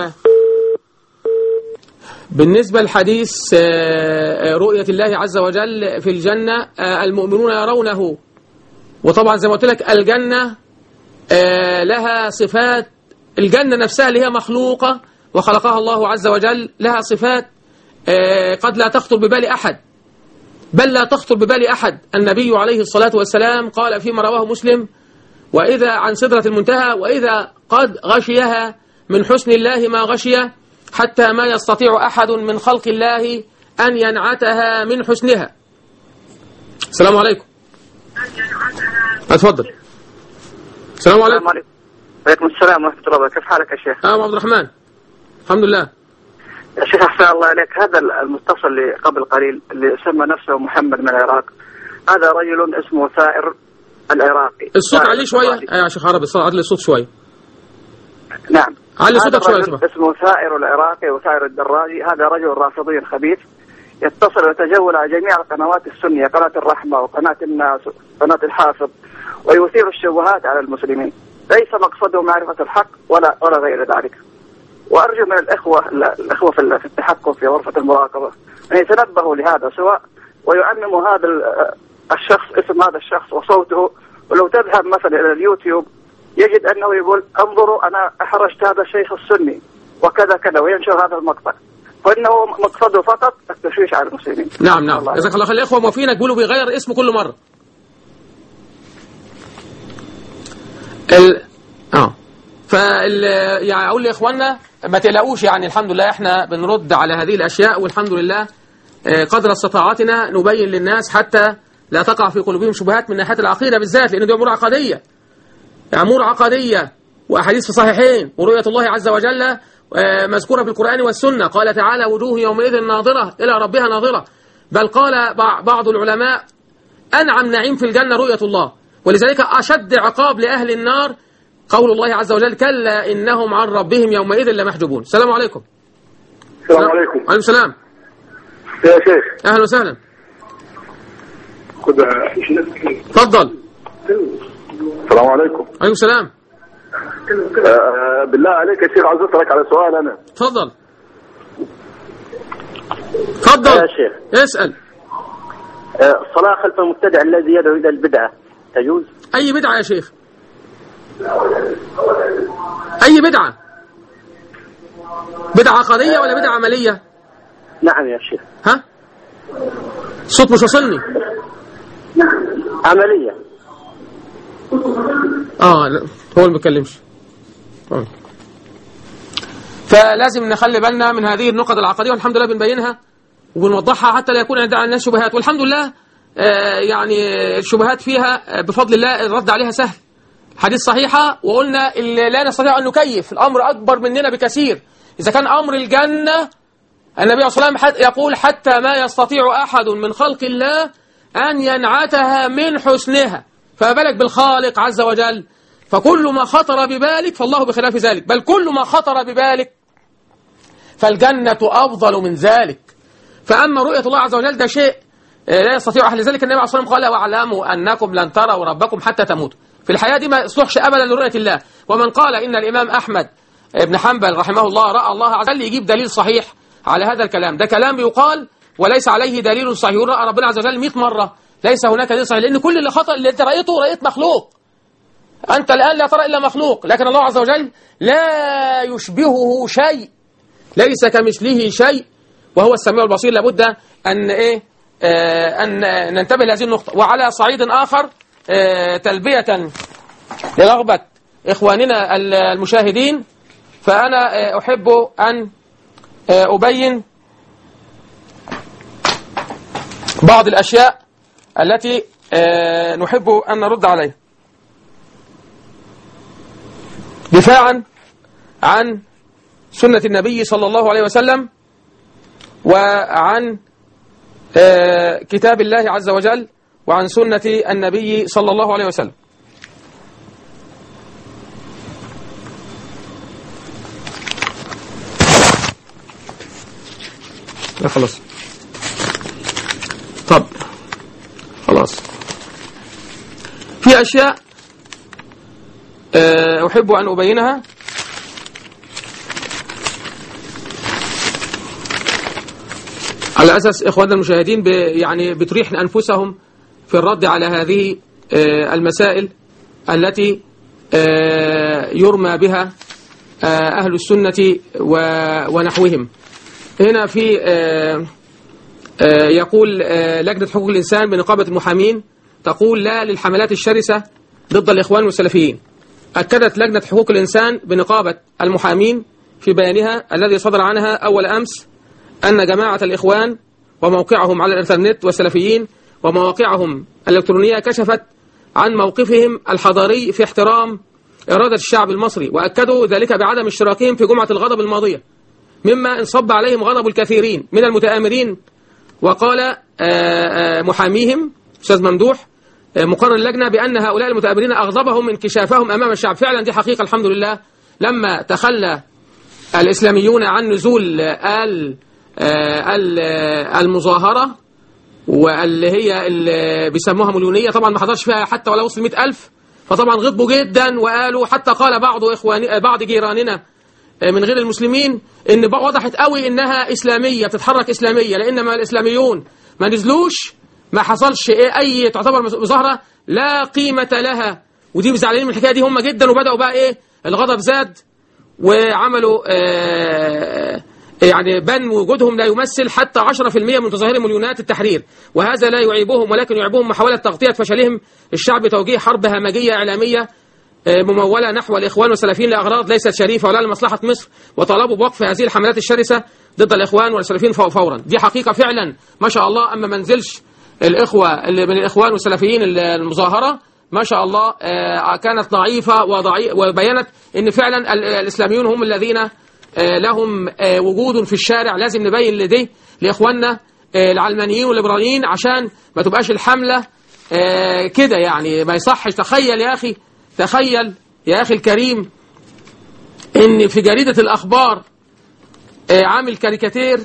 بالنسبة لحديث رؤية الله عز وجل في الجنة، المؤمنون يرونه، وطبعا زي ما قلت لك الجنة لها صفات، الجنة نفسها اللي هي مخلوقة وخلقها الله عز وجل لها صفات قد لا تخطر ببال أحد، بل لا تخطر ببال أحد. النبي عليه الصلاة والسلام قال فيما رواه مسلم: وإذا عن سدرة المنتهى وإذا قد غشيها من حسن الله ما غشيه، حتى ما يستطيع أحد من خلق الله أن ينعتها من حسنها. السلام عليكم. أتفضل. السلام عليكم. وعليكم السلام ورحمة الله وبركاته. كيف حالك يا شيخ؟ أهلا عبد الرحمن. الحمد لله. يا شيخ أحسن الله عليك، هذا المتصل اللي قبل قليل اللي سمى نفسه محمد من العراق، هذا رجل اسمه ثائر العراقي. الصوت عليه شوية يا شيخ عربي، علي الصوت شوية. نعم. علي صوتك شوية سبحان. اسمه ثائر العراقي وثائر الدراجي، هذا رجل رافضي خبيث يتصل ويتجول على جميع القنوات السنية، قناة الرحمة وقناة الناس وقناة الحافظ، ويثير الشبهات على المسلمين، ليس مقصده معرفة الحق ولا ولا غير ذلك. وأرجو من الإخوة الإخوة في التحكم في غرفة المراقبة أن يتنبهوا لهذا، سواء ويعمموا هذا الشخص، اسم هذا الشخص وصوته، ولو تذهب مثلا إلى اليوتيوب يجد أنه يقول: انظروا أنا أحرجت هذا الشيخ السني وكذا كذا، وينشر هذا المقطع، فإنه مقصده فقط التشويش على المسلمين. نعم نعم، جزاك الله خير. الإخوة موافقين يقولوا بيغير اسمه كل مرة. ال... اه فال يعني أقول لإخواننا ما تقلقوش، يعني الحمد لله احنا بنرد على هذه الأشياء، والحمد لله قدر استطاعتنا نبين للناس حتى لا تقع في قلوبهم شبهات من ناحية العقيدة بالذات، لأن دي أمور عقدية، أمور عقدية وأحاديث في صحيحين، ورؤية الله عز وجل مذكورة في القرآن والسنة. قال تعالى: وجوه يومئذ ناظرة إلى ربها ناظرة. بل قال بعض العلماء: أنعم نعيم في الجنة رؤية الله، ولذلك أشد عقاب لأهل النار قول الله عز وجل: كلا إنهم عن ربهم يومئذ لمحجوبون. السلام عليكم. السلام عليكم. وعليكم السلام. يا شيخ. أهلا وسهلا. خد تفضل. السلام عليكم. عليكم السلام. آه بالله عليك يا شيخ، عايز اسالك على سؤال. انا تفضل تفضل يا شيخ. اسال. آه الصلاه خلف المبتدع الذي يدعو الى البدعه تجوز؟ اي بدعه يا شيخ؟ اي بدعه؟ بدعه عقديه ولا بدعه عمليه؟ نعم يا شيخ. ها؟ الصوت مش وصلني. عمليه. اه لا هو اللي ما بيتكلمش. آه. فلازم نخلي بالنا من هذه النقط العقديه، والحمد لله بنبينها وبنوضحها حتى لا يكون عند الناس شبهات، والحمد لله آه يعني الشبهات فيها بفضل الله الرد عليها سهل. حديث صحيحه، وقلنا اللي لا نستطيع ان نكيف، الامر اكبر مننا بكثير. اذا كان امر الجنه النبي صلى الله عليه وسلم يقول: حتى ما يستطيع احد من خلق الله ان ينعتها من حسنها، فما بالك بالخالق عز وجل؟ فكل ما خطر ببالك فالله بخلاف ذلك، بل كل ما خطر ببالك فالجنة أفضل من ذلك. فأما رؤية الله عز وجل ده شيء لا يستطيع أهل ذلك. النبي عليه الصلاة والسلام قال: واعلموا أنكم لن تروا ربكم حتى تموتوا. في الحياة دي ما يصلحش أبدا لرؤية الله. ومن قال إن الإمام أحمد بن حنبل رحمه الله رأى الله عز وجل يجيب دليل صحيح على هذا الكلام، ده كلام يقال وليس عليه دليل صحيح. رأى ربنا عز وجل مئة مرة، ليس هناك دليل صحيح، لأن كل اللي خطر اللي أنت رأيته رأيت مخلوق. أنت الآن لا ترى إلا مخلوق، لكن الله عز وجل لا يشبهه شيء، ليس كمثله شيء، وهو السميع البصير. لابد أن إيه آه أن ننتبه لهذه النقطة. وعلى صعيد آخر آه تلبية لرغبة إخواننا المشاهدين، فأنا آه أحب أن آه أبين بعض الأشياء التي آه نحب أن نرد عليها دفاعا عن سنة النبي صلى الله عليه وسلم وعن آه كتاب الله عز وجل وعن سنة النبي صلى الله عليه وسلم. لا خلاص. طب خلاص. في أشياء آه أحب أن أبينها على أساس إخواننا المشاهدين يعني بتريح أنفسهم في الرد على هذه المسائل التي يرمى بها أهل السنة ونحوهم. هنا في يقول لجنة حقوق الإنسان بنقابة المحامين تقول لا للحملات الشرسة ضد الإخوان والسلفيين. أكدت لجنة حقوق الإنسان بنقابة المحامين في بيانها الذي صدر عنها أول أمس أن جماعة الإخوان وموقعهم على الإنترنت والسلفيين ومواقعهم الإلكترونية كشفت عن موقفهم الحضاري في احترام إرادة الشعب المصري، وأكدوا ذلك بعدم اشتراكهم في جمعة الغضب الماضية، مما انصب عليهم غضب الكثيرين من المتآمرين. وقال محاميهم أستاذ ممدوح مقرر اللجنة بأن هؤلاء المتآمرين أغضبهم انكشافهم أمام الشعب. فعلا دي حقيقة الحمد لله. لما تخلى الإسلاميون عن نزول آل المظاهرة واللي هي اللي بيسموها مليونية، طبعا ما حضرش فيها حتى ولا وصل مئة ألف، فطبعا غضبوا جدا وقالوا، حتى قال بعض إخواني بعض جيراننا من غير المسلمين إن وضحت قوي إنها إسلامية بتتحرك إسلامية، لأن ما الإسلاميون ما نزلوش ما حصلش إيه أي تعتبر مظاهرة لا قيمة لها. ودي زعلانين من الحكاية دي هم جدا، وبدأوا بقى إيه الغضب زاد وعملوا آه يعني بان وجودهم لا يمثل حتى عشرة بالمئة من متظاهري مليونات التحرير، وهذا لا يعيبهم ولكن يعيبهم محاولة تغطية فشلهم الشعب بتوجيه حرب همجية إعلامية ممولة نحو الإخوان والسلفيين لأغراض ليست شريفة ولا لمصلحة مصر، وطلبوا بوقف هذه الحملات الشرسة ضد الإخوان والسلفيين فورا. دي حقيقة فعلا ما شاء الله. أما ما نزلش الإخوة اللي من الإخوان والسلفيين المظاهرة ما شاء الله كانت ضعيفة وبينت إن فعلا الإسلاميون هم الذين لهم وجود في الشارع. لازم نبين لدي لإخواننا العلمانيين والليبراليين عشان ما تبقاش الحملة كده، يعني ما يصحش. تخيل يا أخي، تخيل يا أخي الكريم إن في جريدة الأخبار عامل كاريكاتير،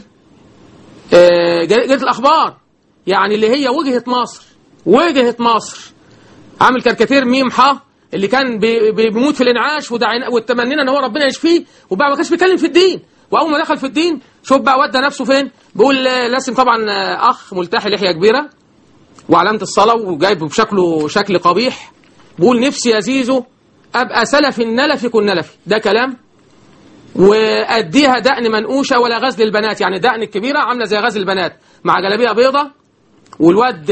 جريدة الأخبار يعني اللي هي وجهة مصر، وجهة مصر عامل كاريكاتير ميم حا اللي كان بيموت في الانعاش وتمنينا ان هو ربنا يشفيه، وبقى ما كانش بيتكلم في الدين، واول ما دخل في الدين شوف بقى ودى نفسه فين. بيقول لازم طبعا اخ ملتحي لحيه كبيره وعلامه الصلاه وجايب بشكله شكل قبيح، بيقول نفسي يا زيزو ابقى سلف النلفي كن نلفي. ده كلام. واديها دقن منقوشه ولا غزل البنات، يعني دقن الكبيره عامله زي غزل البنات مع جلابيه بيضه، والواد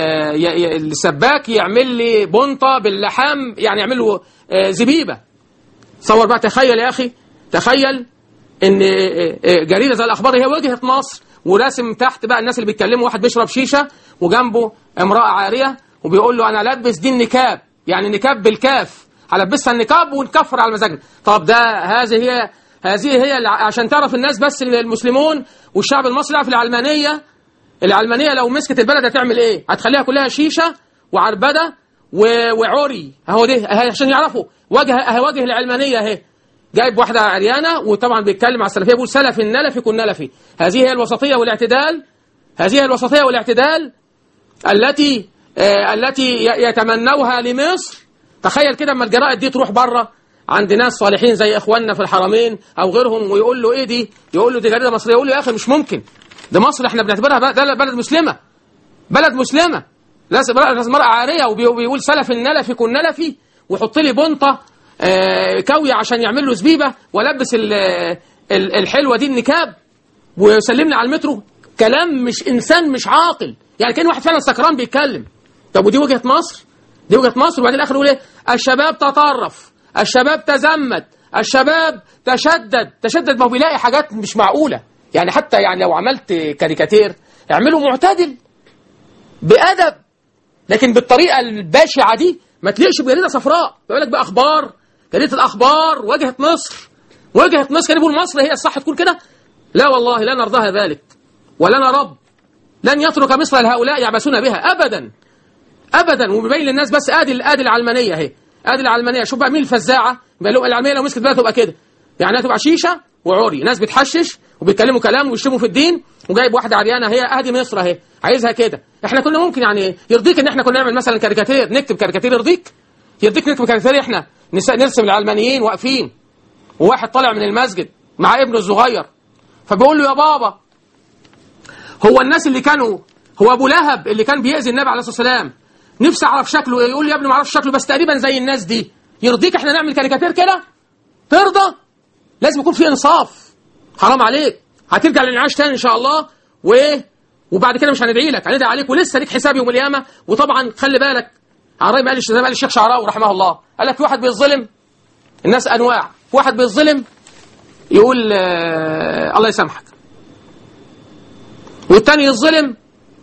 السباك يعمل لي بنطة باللحام، يعني يعمل له زبيبة. تصور بقى، تخيل يا أخي، تخيل إن جريدة زي الأخبار هي وجهة مصر، وراسم تحت بقى الناس اللي بيتكلموا واحد بيشرب شيشة وجنبه امرأة عارية وبيقول له أنا لبس دي النكاب، يعني نكاب بالكاف، هلبسها النكاب ونكفر على مزاجنا. طب ده هذه هي هذه هي عشان تعرف الناس بس المسلمون والشعب المصري في العلمانية. العلمانية لو مسكت البلد هتعمل ايه؟ هتخليها كلها شيشة وعربدة وعري. اهو ده عشان يعرفوا وجه اهي وجه العلمانية اهي. جايب واحدة عريانة وطبعا بيتكلم على السلفية، بيقول سلف النلفي كن نلفي. هذه هي الوسطية والاعتدال، هذه هي الوسطية والاعتدال التي آه التي يتمنوها لمصر. تخيل كده اما الجرائد دي تروح بره عند ناس صالحين زي اخواننا في الحرمين او غيرهم ويقول له ايه دي؟ يقول له دي جريدة مصرية. يقول له يا اخي مش ممكن، ده مصر احنا بنعتبرها بلد مسلمة، بلد مسلمة، لازم مرأة عارية وبيقول سلف النلفي كن نلفي، ويحط لي بنطة آه كوية عشان يعمل له زبيبة، ولبس الحلوة دي النكاب ويسلمني على المترو. كلام مش إنسان مش عاقل، يعني كان واحد فعلا سكران بيتكلم. طب ودي وجهة مصر؟ دي وجهة مصر. وبعدين الآخر يقول إيه؟ الشباب تطرف، الشباب تزمت، الشباب تشدد. تشدد ما هو بيلاقي حاجات مش معقولة. يعني حتى يعني لو عملت كاريكاتير اعمله معتدل بأدب، لكن بالطريقة البشعة دي ما تليقش بجريدة صفراء. بيقول لك بأخبار، جريدة الأخبار وجهة مصر، وجهة مصر. كان يقول مصر هي الصح تكون كده؟ لا والله لا نرضاها ذلك، ولنا رب لن يترك مصر لهؤلاء يعبثون بها أبدا أبدا. وبيبين للناس بس آدي آدي العلمانية اهي، آدي العلمانية. شوف بقى مين الفزاعة. العلمانية لو مسكت بقى تبقى كده، يعني تبقى شيشة وعري، ناس بتحشش وبيتكلموا كلام ويشتموا في الدين، وجايب واحدة عريانة هي آدي مصر اهي عايزها كده. احنا كنا ممكن يعني يرضيك ان احنا كنا نعمل مثلا كاريكاتير، نكتب كاريكاتير يرضيك؟ يرضيك نكتب كاريكاتير احنا نرسم العلمانيين واقفين وواحد طالع من المسجد مع ابنه الصغير فبيقول له يا بابا هو الناس اللي كانوا، هو ابو لهب اللي كان بيأذي النبي عليه الصلاة والسلام نفسي اعرف شكله، يقول لي يا ابني ما اعرفش شكله بس تقريبا زي الناس دي. يرضيك احنا نعمل كاريكاتير كده؟ ترضى؟ لازم يكون في انصاف. حرام عليك. هترجع للنعاش تاني ان شاء الله، وايه وبعد كده مش هندعي لك، هندعي عليك ولسه ليك حساب يوم القيامه. وطبعا خلي بالك، عراي قال زي ما قال الشيخ شعراوي رحمه الله، قال لك في واحد بيظلم الناس انواع، في واحد بيظلم يقول آه الله يسامحك، والتاني يظلم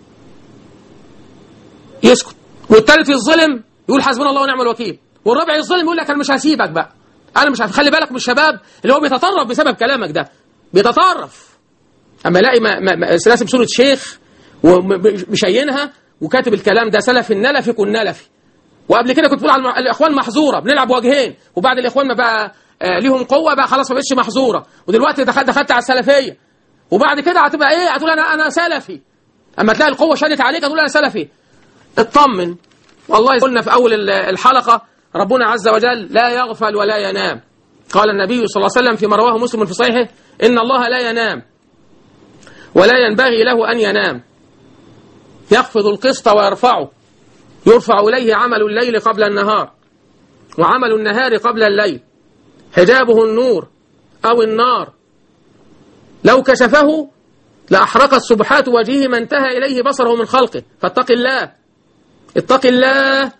يسكت، والتالت يظلم يقول حسبنا الله ونعم الوكيل، والرابع يظلم يقول لك انا مش هسيبك بقى، انا مش هسيبك. خلي بالك من الشباب اللي هو بيتطرف بسبب كلامك ده، بيتطرف. اما الاقي راسم صوره شيخ ومشينها وكاتب الكلام ده سلفي النلفي كن نلفي. وقبل كده كنت بقول على الاخوان محظوره، بنلعب وجهين، وبعد الاخوان ما بقى آه ليهم قوه بقى خلاص ما بقتش محظوره، ودلوقتي دخلت دخلت على السلفيه، وبعد كده هتبقى ايه؟ هتقول انا انا سلفي. اما تلاقي القوه شدت عليك هتقول انا سلفي. اطمن، والله قلنا في اول الحلقه ربنا عز وجل لا يغفل ولا ينام. قال النبي صلى الله عليه وسلم فيما رواه مسلم في صحيحه ان الله لا ينام ولا ينبغي له ان ينام، يخفض القسط ويرفعه، يرفع إليه عمل الليل قبل النهار وعمل النهار قبل الليل، حجابه النور أو النار، لو كشفه لأحرقت سبحات وجهه ما انتهى إليه بصره من خلقه، فاتق الله اتق الله.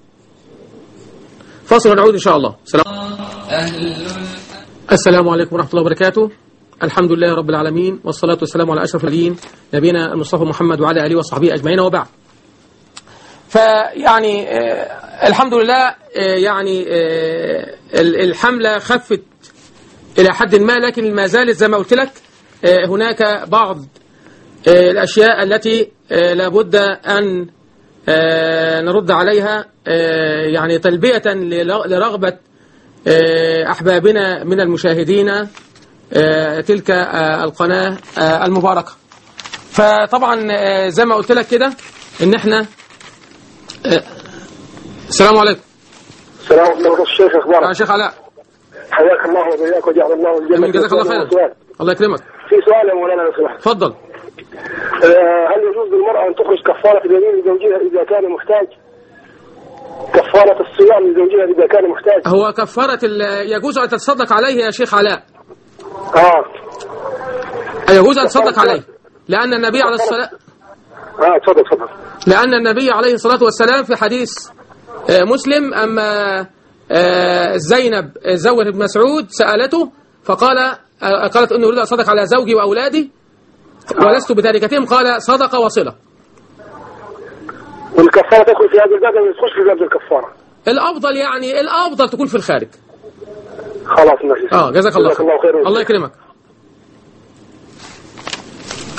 فاصل ونعود إن شاء الله. السلام, السلام عليكم ورحمة الله وبركاته. الحمد لله رب العالمين، والصلاة والسلام على أشرف النبيين نبينا المصطفى محمد وعلى آله وصحبه أجمعين، وبعد. فيعني آه الحمد لله آه يعني آه الحملة خفت إلى حد ما، لكن ما زالت زي ما قلت لك آه هناك بعض آه الأشياء التي آه لابد أن آه نرد عليها آه يعني تلبية لرغبة آه أحبابنا من المشاهدين آه تلك آه القناة آه المباركة. فطبعا آه زي ما قلت لك كده إن احنا آه السلام عليكم. السلام عليكم الشيخ، اخبارك؟ يا شيخ علاء حياك الله وبياك وجعل الله الجنة. جزاك الله خيرا. الله يكرمك. في سؤال يا مولانا لو سمحت. اتفضل. آه هل يجوز للمرأة أن تخرج كفارة اليمين لزوجها إذا كان محتاج؟ كفارة الصيام لزوجها إذا كان محتاج. هو كفارة يجوز أن تتصدق عليه يا شيخ علاء؟ اه يجوز أن تتصدق عليه، لأن النبي عليه الصلاة اه اتفضل اتفضل لأن النبي عليه الصلاة والسلام في حديث مسلم أما زينب زوجة ابن مسعود سألته فقال قالت إني أريد أن أصدق على زوجي وأولادي ولست بتاركتهم، قال صدق وصلة. والكفارة تدخل في هذا الباب ولا تخش في باب الكفارة؟ الأفضل يعني الأفضل تكون في الخارج. خلاص ماشي. اه جزاك الله خير. خير. الله يكرمك. ف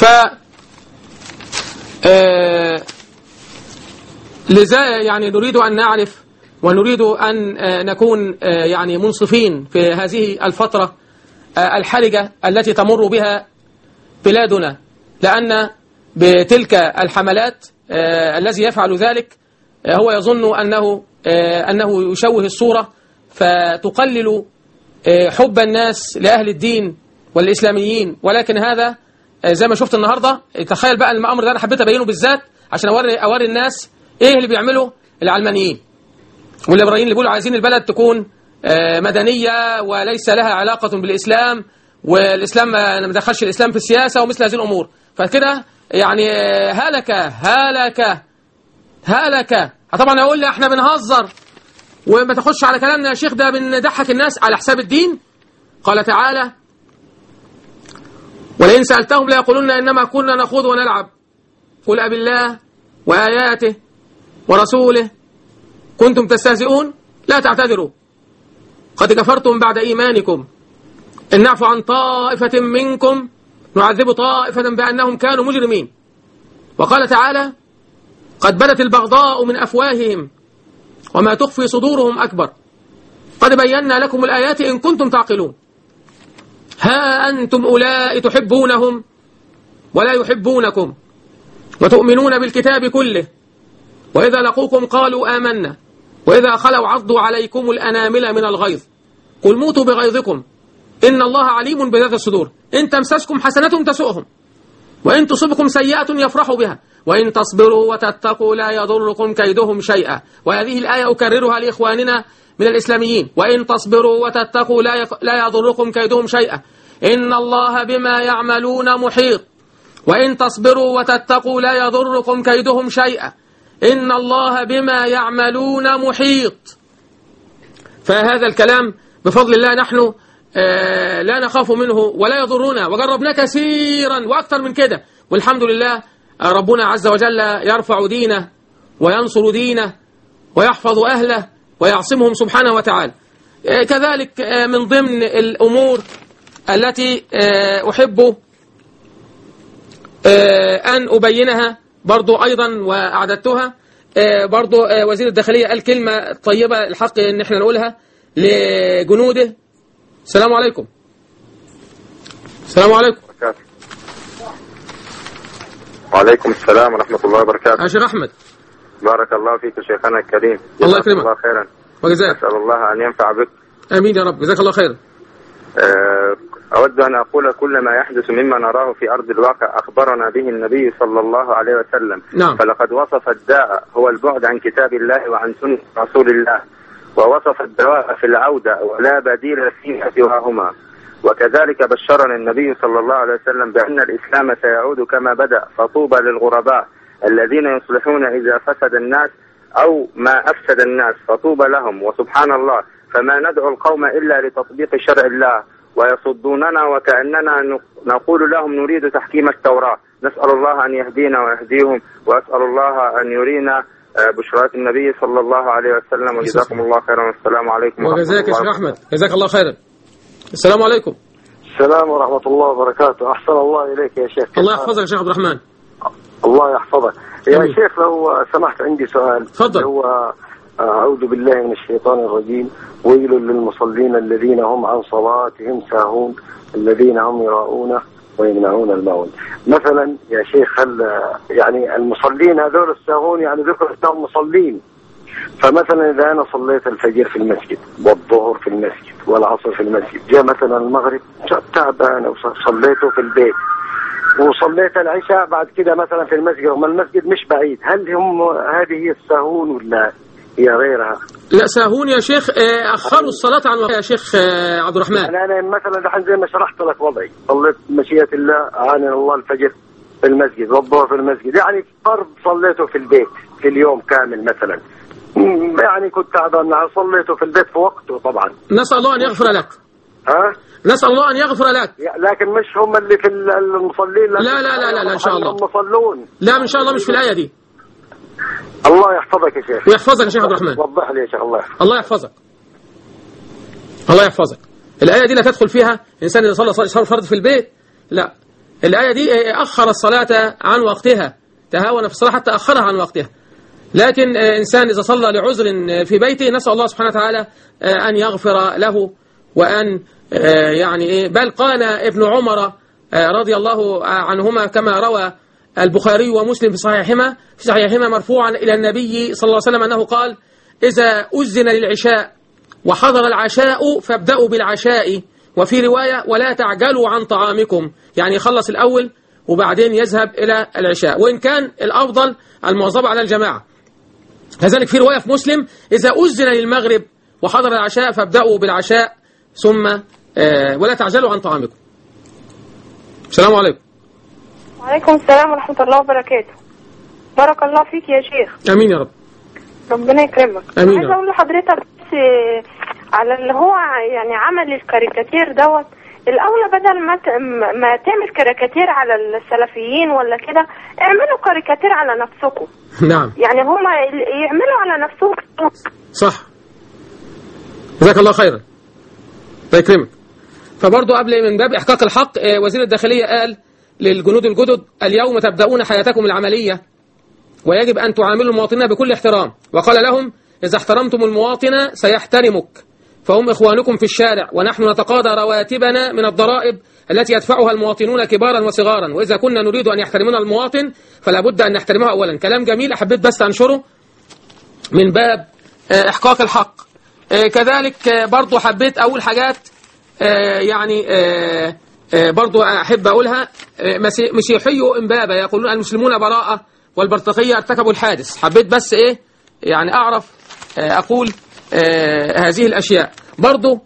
آه... لذا يعني نريد أن نعرف ونريد أن آه نكون آه يعني منصفين في هذه الفترة آه الحرجة التي تمر بها بلادنا، لأن بتلك الحملات آه الذي يفعل ذلك آه هو يظن أنه آه أنه يشوه الصورة فتقلل آه حب الناس لأهل الدين والإسلاميين، ولكن هذا آه زي ما شفت النهاردة. تخيل بقى الأمر ده أنا حبيت أبينه بالذات عشان أوري, أوري الناس إيه اللي بيعمله العلمانيين. والليبراليين اللي بيقولوا عايزين البلد تكون مدنية وليس لها علاقة بالإسلام، والإسلام ما دخلش الإسلام في السياسة ومثل هذه الأمور. فكده يعني هلك هلك هلك. طبعا أقول لي احنا بنهزر وما تاخدش على كلامنا يا شيخ، ده بنضحك الناس على حساب الدين. قال تعالى: ولئن سألتهم ليقولن إنما كنا نخوض ونلعب قل أبي الله وآياته ورسوله كنتم تستهزئون لا تعتذروا قد كفرتم بعد إيمانكم إن نعفو عن طائفة منكم نعذب طائفة بأنهم كانوا مجرمين. وقال تعالى: قد بدت البغضاء من أفواههم وما تخفي صدورهم أكبر قد بينا لكم الآيات إن كنتم تعقلون. ها أنتم أولئك تحبونهم ولا يحبونكم وتؤمنون بالكتاب كله وإذا لقوكم قالوا آمنا وإذا خلوا عضوا عليكم الأنامل من الغيظ قل موتوا بغيظكم إن الله عليم بذات الصدور إن تمسسكم حسنة تسؤهم وإن تصبكم سيئة يفرحوا بها وإن تصبروا وتتقوا لا يضركم كيدهم شيئا. وهذه الآية أكررها لإخواننا من الإسلاميين: وإن تصبروا وتتقوا لا يق... لا يضركم كيدهم شيئا إن الله بما يعملون محيط. وإن تصبروا وتتقوا لا يضركم كيدهم شيئا إن الله بما يعملون محيط. فهذا الكلام بفضل الله نحن آه لا نخاف منه ولا يضرنا، وجربناه كثيرا وأكثر من كده، والحمد لله ربنا عز وجل يرفع دينه وينصر دينه ويحفظ أهله ويعصمهم سبحانه وتعالى. آه كذلك آه من ضمن الأمور التي آه أحب آه أن أبينها برضو أيضا وأعددتها، آه برضو آه وزير الداخلية قال كلمة طيبة الحق إن احنا نقولها لجنوده. السلام عليكم. السلام عليكم. وعليكم السلام ورحمة الله وبركاته. يا شيخ أحمد بارك الله فيك شيخنا الكريم. الله يكرمك. الله خيرا وجزاك. أسأل الله أن ينفع بك. آمين يا رب. جزاك الله خيرا. أود أن أقول كل ما يحدث مما نراه في أرض الواقع أخبرنا به النبي صلى الله عليه وسلم. نعم. فلقد وصف الداء هو البعد عن كتاب الله وعن سنة رسول الله، ووصف الدواء في العودة ولا بديل فيها سواهما. وكذلك بشرنا النبي صلى الله عليه وسلم بأن الإسلام سيعود كما بدأ، فطوبى للغرباء الذين يصلحون إذا فسد الناس أو ما أفسد الناس، فطوبى لهم. وسبحان الله، فما ندعو القوم إلا لتطبيق شرع الله ويصدوننا وكأننا نقول لهم نريد تحكيم التوراة. نسأل الله أن يهدينا ويهديهم، وأسأل الله أن يرينا بشرات النبي صلى الله عليه وسلم. وجزاكم الله خيرا والسلام عليكم. وجزاك يا شيخ أحمد. جزاك الله خيرا. السلام عليكم. السلام ورحمة الله وبركاته. أحسن الله إليك يا شيخ. الله يحفظك يا شيخ عبد الرحمن. الله يحفظك يا أمين. شيخ. لو سمحت عندي سؤال. تفضل. هو أعوذ بالله من الشيطان الرجيم: ويل للمصلين الذين هم عن صلاتهم ساهون الذين هم يراؤون ويمنعون الماعون. مثلا يا شيخ، هل يعني المصلين هذول الساهون يعني ذكر اسمهم مصلين؟ فمثلا إذا أنا صليت الفجر في المسجد والظهر في المسجد والعصر في المسجد، جاء مثلا المغرب تعبان وصليته في البيت، وصليت العشاء بعد كده مثلا في المسجد، وما المسجد مش بعيد، هل هم هذه هي الساهون ولا هي غيرها؟ لا، ساهون يا شيخ أخروا الصلاة عن وقتها يا شيخ عبد الرحمن. يعني أنا مثلا دحين زي ما شرحت لك وضعي، صليت مشيئة الله أعاننا الله الفجر في المسجد والظهر في المسجد، يعني فرض صليته في البيت في اليوم كامل مثلا، يعني كنت تعبان، صليته في البيت في وقته طبعا. نسأل الله أن يغفر لك. ها؟ نسأل الله أن يغفر لك. لكن مش هم اللي في المصلين. لا لا لا لا, لا إن شاء الله. هم مصلون. لا إن شاء الله مش في الآية دي. الله يحفظك يا شيخ. ويحفظك يا شيخ عبد الرحمن. وضح لي يا شيخ. الله يحفظك. الله يحفظك. الله يحفظك. الآية دي لا تدخل فيها إنسان إذا صلى صلاة فرض في البيت. لا. الآية دي أخر الصلاة عن وقتها، تهاون في الصلاة حتى أخرها عن وقتها. لكن إنسان إذا صلى لعذر في بيته نسأل الله سبحانه وتعالى أن يغفر له وأن يعني إيه، بل قال ابن عمر رضي الله عنهما كما روى البخاري ومسلم في صحيحهما في صحيحهما مرفوعا إلى النبي صلى الله عليه وسلم أنه قال: إذا أذن للعشاء وحضر العشاء فابدأوا بالعشاء، وفي رواية: ولا تعجلوا عن طعامكم، يعني يخلص الأول وبعدين يذهب إلى العشاء، وإن كان الأفضل المواظبة على الجماعة. كذلك في رواية في مسلم إذا أذن للمغرب وحضر العشاء فابدأوا بالعشاء ثم آه ولا تعجلوا عن طعامكم. السلام عليكم. وعليكم السلام ورحمة الله وبركاته. بارك الله فيك يا شيخ. امين يا رب. ربنا يكرمك. امين. عايز اقول لحضرتك بس على اللي هو يعني عمل الكاريكاتير دوت، الاولى بدل ما ما تعمل كاريكاتير على السلفيين ولا كده، اعملوا كاريكاتير على نفسكم. نعم. يعني هم يعملوا على نفسهم. صح. جزاك الله خيرا. الله يكرمك. فبرضه قبل من باب احقاق الحق، وزير الداخلية قال للجنود الجدد: اليوم تبدأون حياتكم العملية ويجب أن تعاملوا المواطنين بكل احترام. وقال لهم: إذا احترمتم المواطن سيحترمك، فهم إخوانكم في الشارع، ونحن نتقاضى رواتبنا من الضرائب التي يدفعها المواطنون كبارا وصغارا، وإذا كنا نريد أن يحترمنا المواطن فلا بد أن نحترمه أولا. كلام جميل، أحبيت بس أنشره من باب إحقاق الحق. كذلك برضو حبيت أقول حاجات يعني برضو أحب أقولها. مسيحي إمبابة يقولون المسلمون براءة والبرتقية ارتكبوا الحادث. حبيت بس إيه يعني أعرف أقول هذه الأشياء. برضو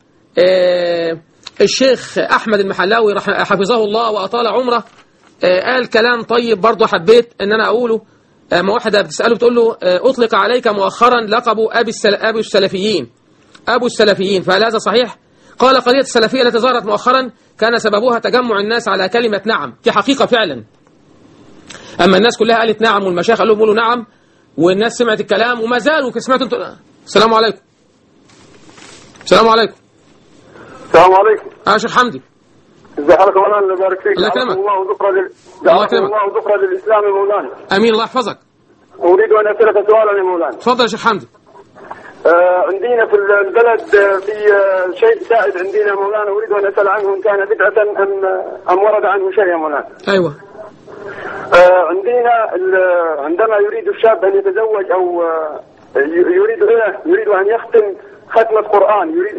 الشيخ أحمد المحلاوي حفظه الله وأطال عمره قال كلام طيب، برضو حبيت أن أنا أقوله. ما واحدة بتسأله بتقول له: أطلق عليك مؤخرا لقب أبي أبو السلفيين أبو السلفيين، فهل هذا صحيح؟ قال: قضية السلفية التي ظهرت مؤخرا كان سببها تجمع الناس على كلمة نعم. دي حقيقة فعلا. أما الناس كلها قالت نعم والمشايخ قالوا قولوا نعم، والناس سمعت الكلام وما زالوا سمعتوا انتوا. السلام عليكم. السلام عليكم. السلام عليكم. اه شيخ حمدي. ازي حالك يا مولانا؟ الله يبارك فيك. الله يكرمك. الله ذكرى لل... الله يكرمك. الله ذكرى للإسلام يا مولانا. امين، الله يحفظك. اريد ان اسالك سؤالا يا مولانا. تفضل يا شيخ حمدي. آه عندنا في البلد في آه شيء سائد عندنا يا مولانا، اريد ان اسال عنه ان كان بدعة ام ام ورد عنه شيء يا مولانا. ايوه. آه عندنا عندما يريد الشاب ان يتزوج او آه يريد يريد ان يختم ختمة قرآن، يريد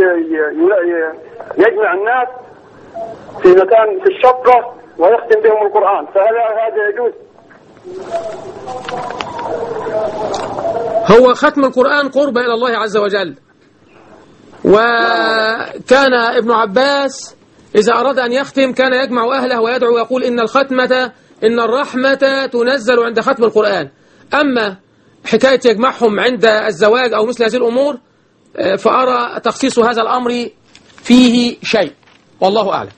يجمع الناس في مكان في الشقة ويختم بهم القرآن، فهل هذا يجوز؟ هو ختم القرآن قربة إلى الله عز وجل، وكان ابن عباس إذا أراد أن يختم كان يجمع أهله ويدعو ويقول: إن الختمة إن الرحمة تنزل عند ختم القرآن. أما حكاية يجمعهم عند الزواج أو مثل هذه الأمور فأرى تخصيص هذا الأمر فيه شيء، والله أعلم.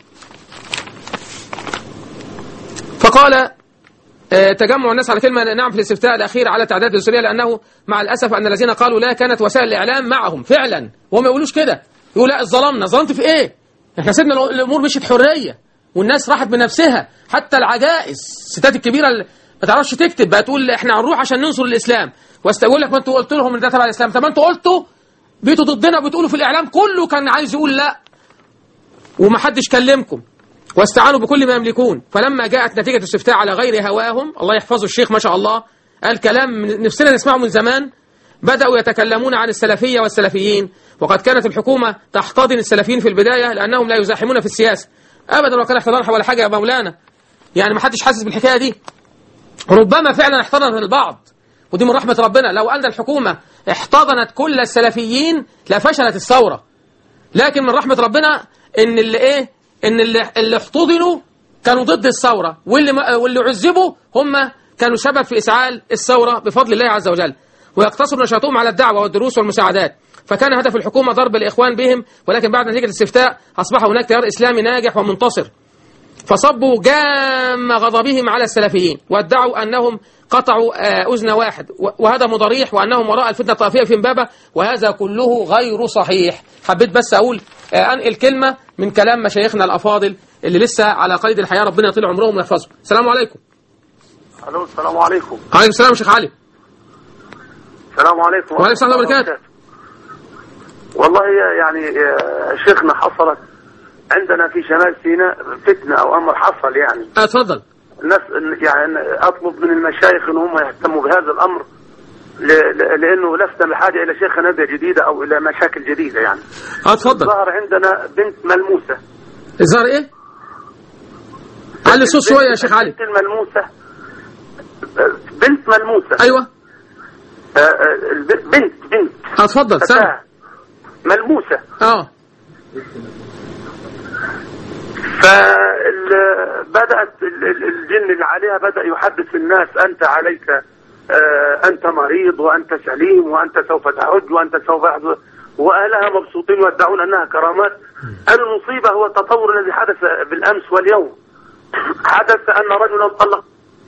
فقال تجمع الناس على كلمة نعم في الاستفتاء الأخير على تعداد الدستورية، لأنه مع الأسف أن الذين قالوا لا كانت وسائل الإعلام معهم فعلا، وهم يقولوش كده، يقول لا ظلمنا. ظلمت في إيه؟ احنا سيبنا الأمور مشيت حرية والناس راحت بنفسها، حتى العجائز الستات الكبيرة اللي ما تعرفش تكتب بقى تقول احنا هنروح عشان ننصر الإسلام، واستقول لك ما انتوا قلت لهم ان ده تبع الإسلام. طب ما انتوا قلتوا بيتوا ضدنا وبتقولوا في الإعلام كله كان عايز يقول لا ومحدش كلمكم واستعانوا بكل ما يملكون. فلما جاءت نتيجة الاستفتاء على غير هواهم، الله يحفظه الشيخ ما شاء الله، قال كلام نفسنا نسمعه من زمان، بدأوا يتكلمون عن السلفية والسلفيين، وقد كانت الحكومة تحتضن السلفيين في البداية لأنهم لا يزاحمون في السياسة. أبدا ولا كان احتضان ولا حاجة يا مولانا، يعني ما حدش حاسس بالحكاية دي. ربما فعلا احتضن البعض، ودي من رحمة ربنا. لو أن الحكومة احتضنت كل السلفيين لفشلت الثورة، لكن من رحمة ربنا إن اللي إيه إن اللي, اللي احتضنوا كانوا ضد الثورة، واللي واللي عذبوا هم كانوا سبب في إسعال الثورة بفضل الله عز وجل، ويقتصر نشاطهم على الدعوة والدروس والمساعدات. فكان هدف الحكومة ضرب الإخوان بهم، ولكن بعد نتيجة الاستفتاء أصبح هناك تيار إسلامي ناجح ومنتصر، فصبوا جام غضبهم على السلفيين وادعوا أنهم قطعوا أذن واحد، وهذا مضريح، وأنهم وراء الفتنة الطائفية في إمبابة، وهذا كله غير صحيح. حبيت بس أقول أنقل كلمة من كلام مشايخنا الأفاضل اللي لسه على قيد الحياة، ربنا يطيل عمرهم ويحفظهم. السلام عليكم. الو السلام عليكم. عليكم السلام يا شيخ علي. السلام عليكم. وعليكم السلام ورحمة الله وبركاته. والله يعني شيخنا حصلت عندنا في شمال سيناء فتنة أو أمر حصل يعني. اتفضل. الناس يعني أطلب من المشايخ إن هم يهتموا بهذا الأمر، لأنه لسنا بحاجة إلى شيخ ندى جديدة أو إلى مشاكل جديدة يعني. اتفضل. ظهر عندنا بنت ملموسة. ظهر إيه؟ علي الصوت شوية يا شيخ علي. بنت الملموسة، بنت ملموسة. أيوة. بنت بنت اتفضل سامع. ملموسة اه فبدأت الجن اللي عليها بدأ يحدث الناس أنت عليك أنت مريض وأنت سليم وأنت سوف تحج وأنت سوف يحج، وأهلها مبسوطين ويدعون أنها كرامات. المصيبة هو التطور الذي حدث بالأمس واليوم. حدث أن رجلا طلق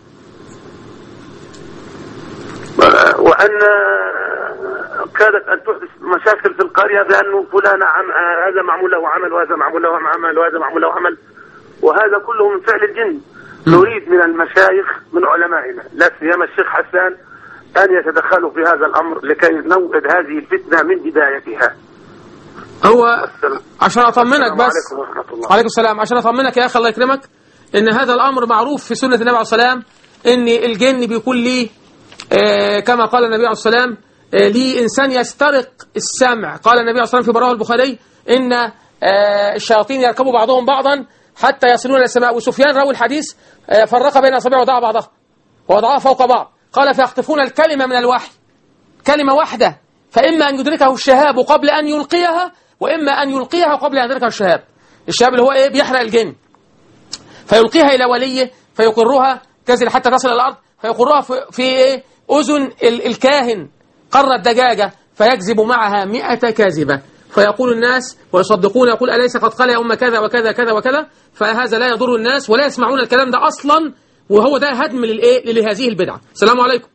وأن كادت أن تحدث مشاكل في القرية بأنه فلان عم هذا معمول له عمل وهذا معمول له عمل وهذا معمول له عمل، وهذا كله من فعل الجن. نريد من المشايخ من علمائنا لا سيما الشيخ حسان أن يتدخلوا في هذا الأمر لكي نوقد هذه الفتنة من بدايتها. هو عشان أطمنك بس، عليكم السلام، عشان أطمنك يا أخي الله يكرمك إن هذا الأمر معروف في سنة النبي عليه الصلاة والسلام، إن الجن بيكون ليه آه كما قال النبي عليه الصلاة والسلام آه ليه إنسان يسترق السمع. قال النبي عليه الصلاة والسلام في رواه البخاري إن آه الشياطين يركبوا بعضهم بعضا حتى يصلون إلى السماء. وسفيان راوي الحديث آه فرق بين أصابعه وضع بعضها ووضعها فوق بعض. قال فيخطفون الكلمة من الوحي، كلمة واحدة، فإما أن يدركه الشهاب قبل أن يلقيها وإما أن يلقيها قبل أن يدركه الشهاب. الشهاب اللي هو إيه؟ بيحرق الجن، فيلقيها إلى وليه فيقرها تنزل حتى تصل إلى الأرض، فيقرها في, في إيه؟ أذن الكاهن قر الدجاجة، فيكذب معها مئة كاذبة، فيقول الناس ويصدقون، يقول أليس قد قال يا أم كذا وكذا كذا وكذا، فهذا لا يضر الناس ولا يسمعون الكلام ده أصلا، وهو ده هدم للإيه؟ لهذه البدعة. السلام عليكم.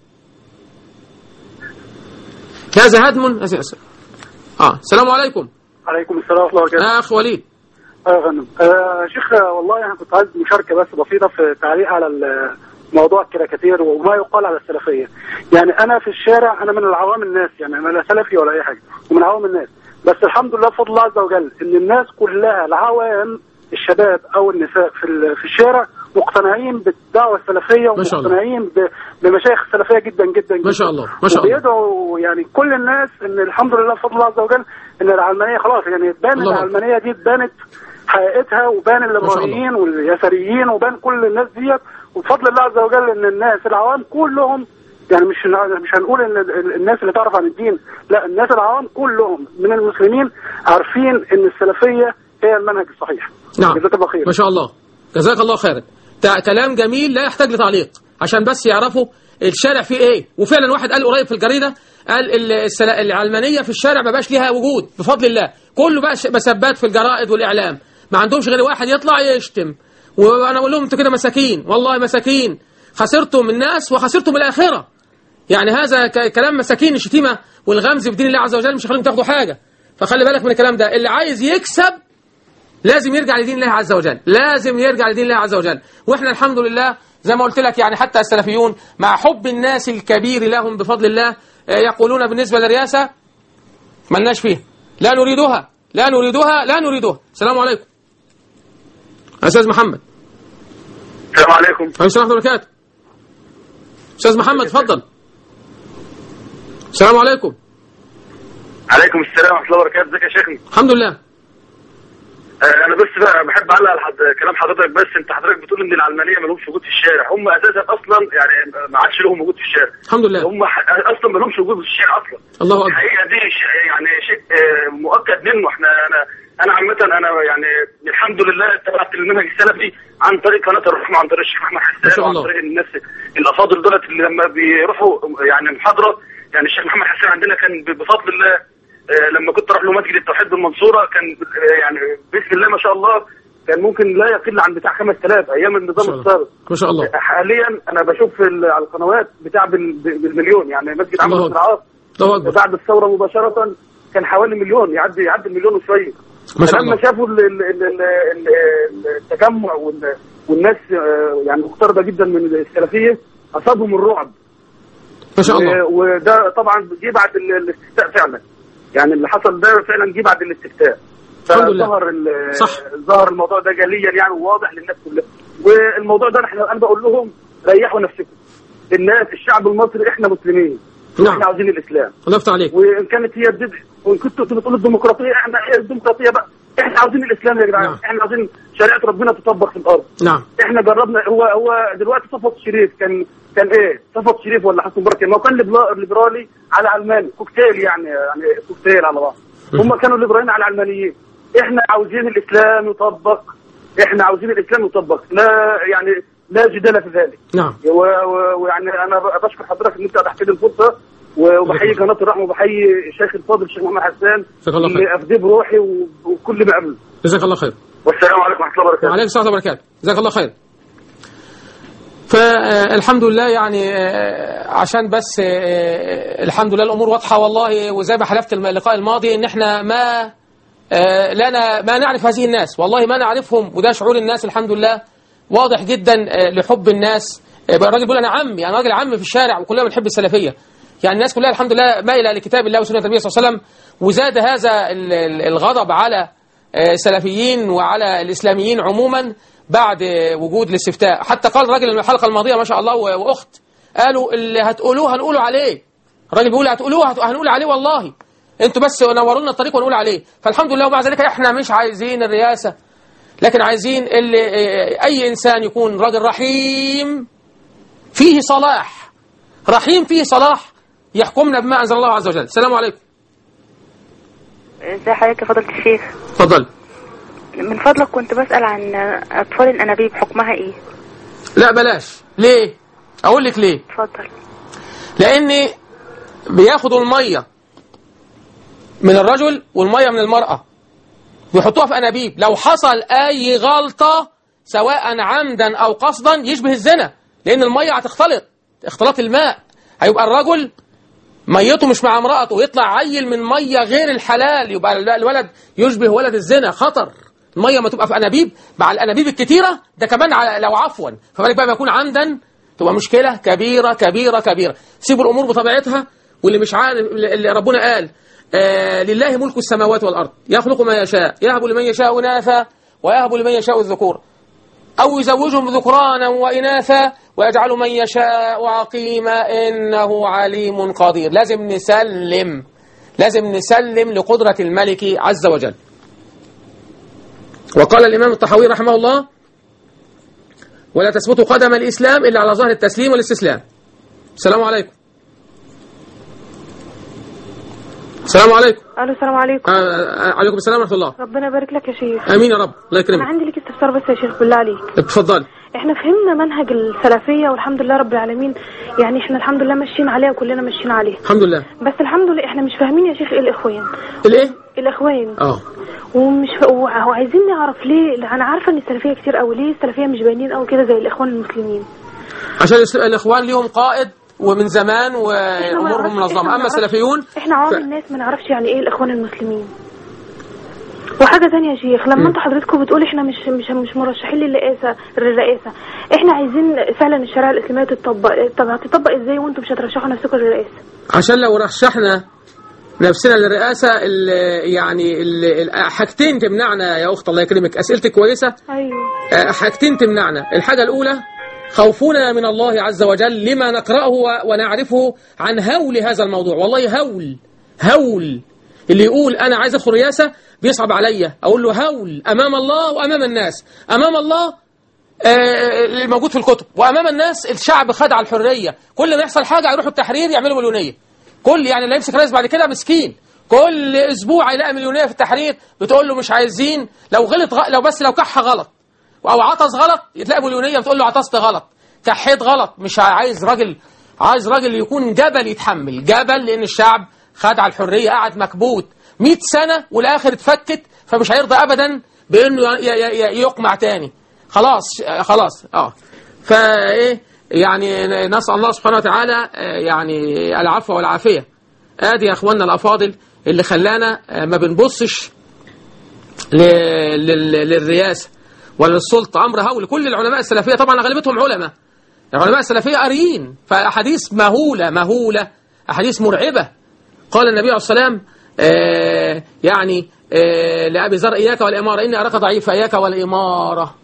هذا هدم اه السلام عليكم. عليكم السلام ورحمة الله وبركاته. يا أخ وليد. اه غنم. آه شيخ والله أنا كنت عايز مشاركة بس بسيطة في تعليق على موضوع الكاريكاتير وما يقال على السلفية. يعني أنا في الشارع أنا من العوام الناس، يعني أنا لا سلفي ولا أي حاجة ومن عوام الناس، بس الحمد لله بفضل الله عز وجل إن الناس كلها العوام الشباب أو النساء في في الشارع مقتنعين بالدعوة السلفية ومقتنعين بمشايخ السلفية جدا جدا جدا. ما شاء الله ما شاء الله. وبيدعوا يعني كل الناس إن الحمد لله بفضل الله عز وجل إن العلمانية خلاص يعني بان العلمانية دي بانت حقيقتها، وبان الإبراهيميين واليساريين وبان كل الناس ديت، وبفضل الله عز وجل إن الناس العوام كلهم يعني مش مش هنقول ان الناس اللي تعرف عن الدين، لا الناس العوام كلهم من المسلمين عارفين ان السلفية هي المنهج الصحيح. نعم ما شاء الله جزاك الله خيرا. كلام جميل لا يحتاج لتعليق، عشان بس يعرفوا الشارع فيه ايه. وفعلا واحد قال قريب في الجريدة قال العلمانية في الشارع ما بقاش ليها وجود بفضل الله، كله بقى مسبات في الجرائد والإعلام، ما عندهمش غير واحد يطلع يشتم، وانا اقول لهم انتوا كده مساكين، والله مساكين، خسرتم الناس وخسرتم الآخرة. يعني هذا كلام مساكين، الشتيمة والغمز بدين الله عز وجل مش هيخليهم تاخدوا حاجة. فخلي بالك من الكلام ده، اللي عايز يكسب لازم يرجع لدين الله عز وجل، لازم يرجع لدين الله عز وجل. واحنا الحمد لله زي ما قلت لك يعني حتى السلفيون مع حب الناس الكبير لهم بفضل الله يقولون بالنسبة للرئاسة ملناش فيها، لا نريدها لا نريدها لا نريدها. السلام عليكم. أستاذ محمد. السلام عليكم. السلام ورحمة الله وبركاته. أستاذ محمد تفضل. السلام عليكم. عليكم السلام ورحمة الله وبركاته. ازيك يا شيخنا؟ الحمد لله. انا بس بقى بحب اعلق على كلام حضرتك، بس انت حضرتك بتقول ان العلمانيه ما لهمش وجود في الشارع، هم اساسا اصلا يعني ما عادش لهم وجود في الشارع. الحمد لله. هم اصلا ما لهمش وجود في الشارع اصلا. الله اكبر. الحقيقه دي شيء يعني شيء مؤكد منه. احنا انا انا عامه انا يعني الحمد لله اتبعت المنهج السلفي عن طريق قناه الرحمه، عن طريق الشيخ احمد حسان، وعن طريق الناس الافاضل دولت اللي لما بيروحوا يعني محاضره. يعني الشيخ محمد حسان عندنا كان بفضل الله لما كنت اروح له مسجد التوحيد بالمنصوره كان يعني باذن الله ما شاء الله كان ممكن لا يقل عن بتاع خمس آلاف ايام النظام السابق. ما شاء الله. حاليا انا بشوف على القنوات بتاع بالمليون، يعني مسجد عمرو بن العاص بعد الثوره مباشره كان حوالي مليون، يعدي يعدي المليون وشويه. ما شاء الله. لما شافوا التجمع والناس يعني مقتربه جدا من السلفيه اصابهم الرعب. ما شاء الله. وده طبعا جه بعد الاستفتاء فعلا، يعني اللي حصل ده فعلا جه بعد الاستفتاء، فظهر ظهر الموضوع ده جليا يعني وواضح للناس كلها. والموضوع ده احنا انا بقول لهم ريحوا نفسكم، الناس الشعب المصري احنا مسلمين، نعم. احنا عاوزين الاسلام. الله يفتح عليك. وان كانت هي وان كنتوا بتقولوا الديمقراطيه، احنا ايه الديمقراطيه بقى؟ احنا عاوزين الاسلام يا جدعان. نعم. احنا عاوزين شريعه ربنا تطبق في الارض. نعم. احنا جربنا. هو هو دلوقتي صفوت شريف كان كان ايه؟ صفوت شريف ولا حسن مبارك؟ ما هو كان ليبرالي على علماني، كوكتيل يعني يعني كوكتيل على بعض. هم كانوا ليبراليين على علمانيين. احنا عاوزين الاسلام يطبق، احنا عاوزين الاسلام يطبق، لا يعني لا جدال في ذلك. نعم. ويعني انا بشكر حضرتك ان انت اتحت لي الفرصه، وبحيي قناه الرحمه وبحيي الشيخ الفاضل الشيخ محمد حسان اللي افديه بروحي وكل ما قبله. جزاك الله خير. والسلام عليكم ورحمه الله وبركاته. وعليكم السلام ورحمه الله وبركاته. جزاك الله خير. فالحمد لله يعني عشان بس الحمد لله الامور واضحه والله، وزي ما حلفت اللقاء الماضي ان احنا ما لنا ما نعرف هذه الناس، والله ما نعرفهم، وده شعور الناس الحمد لله واضح جدا لحب الناس. الراجل بيقول انا عمي، انا راجل عمي في الشارع وكلنا بنحب السلفيه. يعني الناس كلها الحمد لله مايله لكتاب الله وسنه النبي صلى الله عليه وسلم، وزاد هذا الغضب على السلفيين وعلى الاسلاميين عموما بعد وجود الاستفتاء. حتى قال راجل من الحلقه الماضيه ما شاء الله واخت قالوا اللي هتقولوه هنقولوا عليه. الراجل بيقول هتقولوه هنقول عليه، والله انتوا بس نوروا لنا الطريق ونقول عليه. فالحمد لله. ومع ذلك احنا مش عايزين الرئاسه، لكن عايزين اللي اي انسان يكون راجل رحيم فيه صلاح، رحيم فيه صلاح، يحكمنا بما انزل الله عز وجل. السلام عليكم. ازي حضرتك يا فضيلة الشيخ؟ اتفضل. من فضلك كنت بسأل عن اطفال الانابيب حكمها ايه؟ لا بلاش. ليه؟ اقول لك ليه. اتفضل. لان بياخدوا الميه من الرجل والميه من المرأة ويحطوها في انابيب، لو حصل اي غلطة سواء عمدا او قصدا يشبه الزنا، لان الميه هتختلط اختلاط الماء، هيبقى الرجل ميته مش مع امرأته ويطلع عيل من ميه غير الحلال، يبقى الولد يشبه ولد الزنا. خطر. الميه ما تبقى في انابيب مع الانابيب الكتيره ده كمان لو عفوا، فبالك بقى ما يكون عمدا تبقى مشكله كبيره كبيره كبيره. سيبوا الامور بطبيعتها. واللي مش عارف اللي ربنا قال آه لله ملك السماوات والارض يخلق ما يشاء يهب لمن يشاء اناثا ويهب لمن يشاء الذكور او يزوجهم ذكرانا واناثا ويجعل من يشاء عقيما انه عليم قدير. لازم نسلم، لازم نسلم لقدرة الملك عز وجل. وقال الإمام الطحاوي رحمه الله: ولا تثبت قدم الإسلام إلا على ظهر التسليم والاستسلام. السلام عليكم. السلام عليكم. الو السلام عليكم. آه عليكم السلام ورحمة الله. ربنا يبارك لك يا شيخ. امين يا رب. الله يكرمك. انا عندي لك استفسار بس يا شيخ بالله عليك. اتفضل. احنا فهمنا منهج السلفيه والحمد لله رب العالمين، يعني احنا الحمد لله ماشيين عليه وكلنا ماشيين عليه الحمد لله. بس الحمد لله احنا مش فاهمين يا شيخ ايه الاخوان. الايه؟ الاخوان. اه ومش ف... وعايزين نعرف ليه. انا عارفه ان السلفيه كتير قوي، ليه السلفيه مش باينين قوي كده زي الاخوان المسلمين؟ عشان الاخوان ليهم قائد ومن زمان وامورهم منظمه، اما السلفيون احنا عوام ف... الناس ما نعرفش يعني ايه الاخوان المسلمين. وحاجه ثانيه يا شيخ، لما انتوا حضرتكم بتقول احنا مش مش مش مرشحين للرئاسه الرئاسه احنا عايزين فعلا الشريعه الاسلاميه تطبق. طب هتطبق ازاي وانتم مش هترشحوا نفسكم للرئاسه؟ عشان لو رشحنا نفسنا للرئاسه ال يعني ال حاجتين تمنعنا يا اخت. الله يكرمك، اسئلتك كويسه. ايوه. حاجتين تمنعنا. الحاجه الاولى خوفنا من الله عز وجل لما نقرأه ونعرفه عن هول هذا الموضوع. والله هول هول. اللي يقول أنا عايز أدخل رئاسة بيصعب عليا، أقول له هول أمام الله وأمام الناس. أمام الله آه اللي موجود في الكتب، وأمام الناس الشعب خدع الحرية. كل ما يحصل حاجة يروحوا التحرير يعملوا مليونية. كل يعني اللي يمسك رئيس بعد كده مسكين، كل أسبوع يلاقي مليونية في التحرير بتقول له مش عايزين. لو غلط غ... لو بس لو كح غلط او عطس غلط تلاقي مليونيه بتقول له عطست غلط، كحيت غلط. مش عايز راجل، عايز راجل يكون جبل يتحمل جبل، لان الشعب خد على الحريه قعد مكبوت مئة سنه والاخر اتفكت، فمش هيرضى ابدا بانه يقمع تاني. خلاص خلاص اه فايه يعني نسال الله سبحانه وتعالى يعني العفو والعافيه. ادي يا اخواننا الافاضل اللي خلانا ما بنبصش للرئاسه ولا السلطة. أمر هول. كل العلماء السلفية طبعا أغلبتهم علماء، العلماء السلفية قاريين، فأحاديث مهولة مهولة، أحاديث مرعبة. قال النبي عليه الصلاة والسلام آه يعني آه لأبي ذر إياك والإمارة إني أراك ضعيف، إياك والإمارة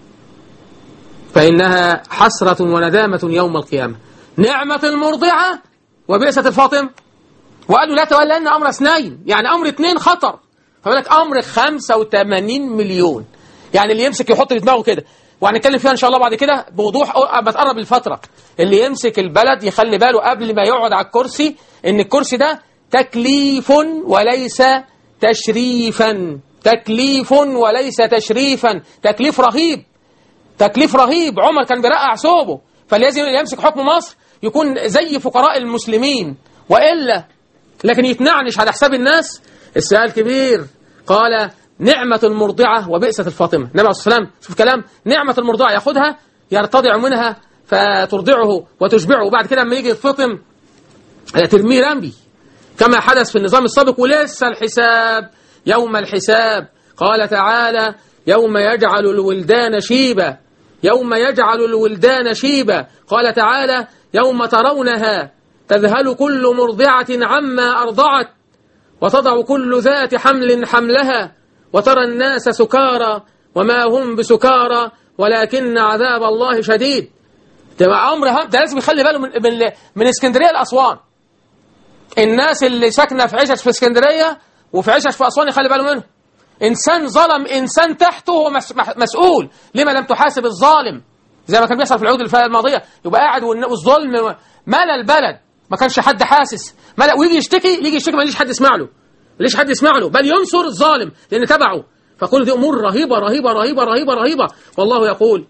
فإنها حسرة وندامة يوم القيامة. نعمة المرضعة وبئسة الفاطم وقالوا لا تولن أمر اثنين، يعني أمر اثنين خطر، فقال لك أمر خمسة وثمانين مليون. يعني اللي يمسك يحط في دماغه كده، وهنتكلم فيها إن شاء الله بعد كده بوضوح بتقرب الفترة. اللي يمسك البلد يخلي باله قبل ما يقعد على الكرسي إن الكرسي ده تكليف وليس تشريفا، تكليف وليس تشريفا، تكليف رهيب، تكليف رهيب. عمر كان بيرقع ثوبه، فلازم يمسك حكم مصر يكون زي فقراء المسلمين، وإلا لكن يتنعنش على حساب الناس. السؤال كبير. قال نعمة المرضعة وبئسة الفاطمة. النبي عليه الصلاة والسلام شوف كلام، نعمة المرضعة ياخدها يرتضع منها فترضعه وتشبعه، وبعد كده لما يجي يتفطم ترميه رمي كما حدث في النظام السابق. ولسه الحساب، يوم الحساب. قال تعالى يوم يجعل الولدان شيبا، يوم يجعل الولدان شيبا. قال تعالى يوم ترونها تذهل كل مرضعة عما أرضعت وتضع كل ذات حمل حملها وترى الناس سكارى وما هم بسكارى ولكن عذاب الله شديد. تبقى أمر هم، ده لازم يخلي باله من, من, من اسكندرية لأسوان. الناس اللي ساكنة في عشش في اسكندرية وفي عشش في أسوان يخلي باله منه. إنسان ظلم إنسان تحته هو مسؤول. لما لم تحاسب الظالم زي ما كان بيحصل في العقود الماضية؟ يبقى قاعد والظلم ملا البلد، ما كانش حد حاسس، ملا ويجي يشتكي، يجي يشتكي ما ليش حد يسمع له، ليش حد يسمع له، بل ينصر الظالم لأن تبعه. فكل دي أمور رهيبة رهيبة رهيبة رهيبة رهيبة. والله يقول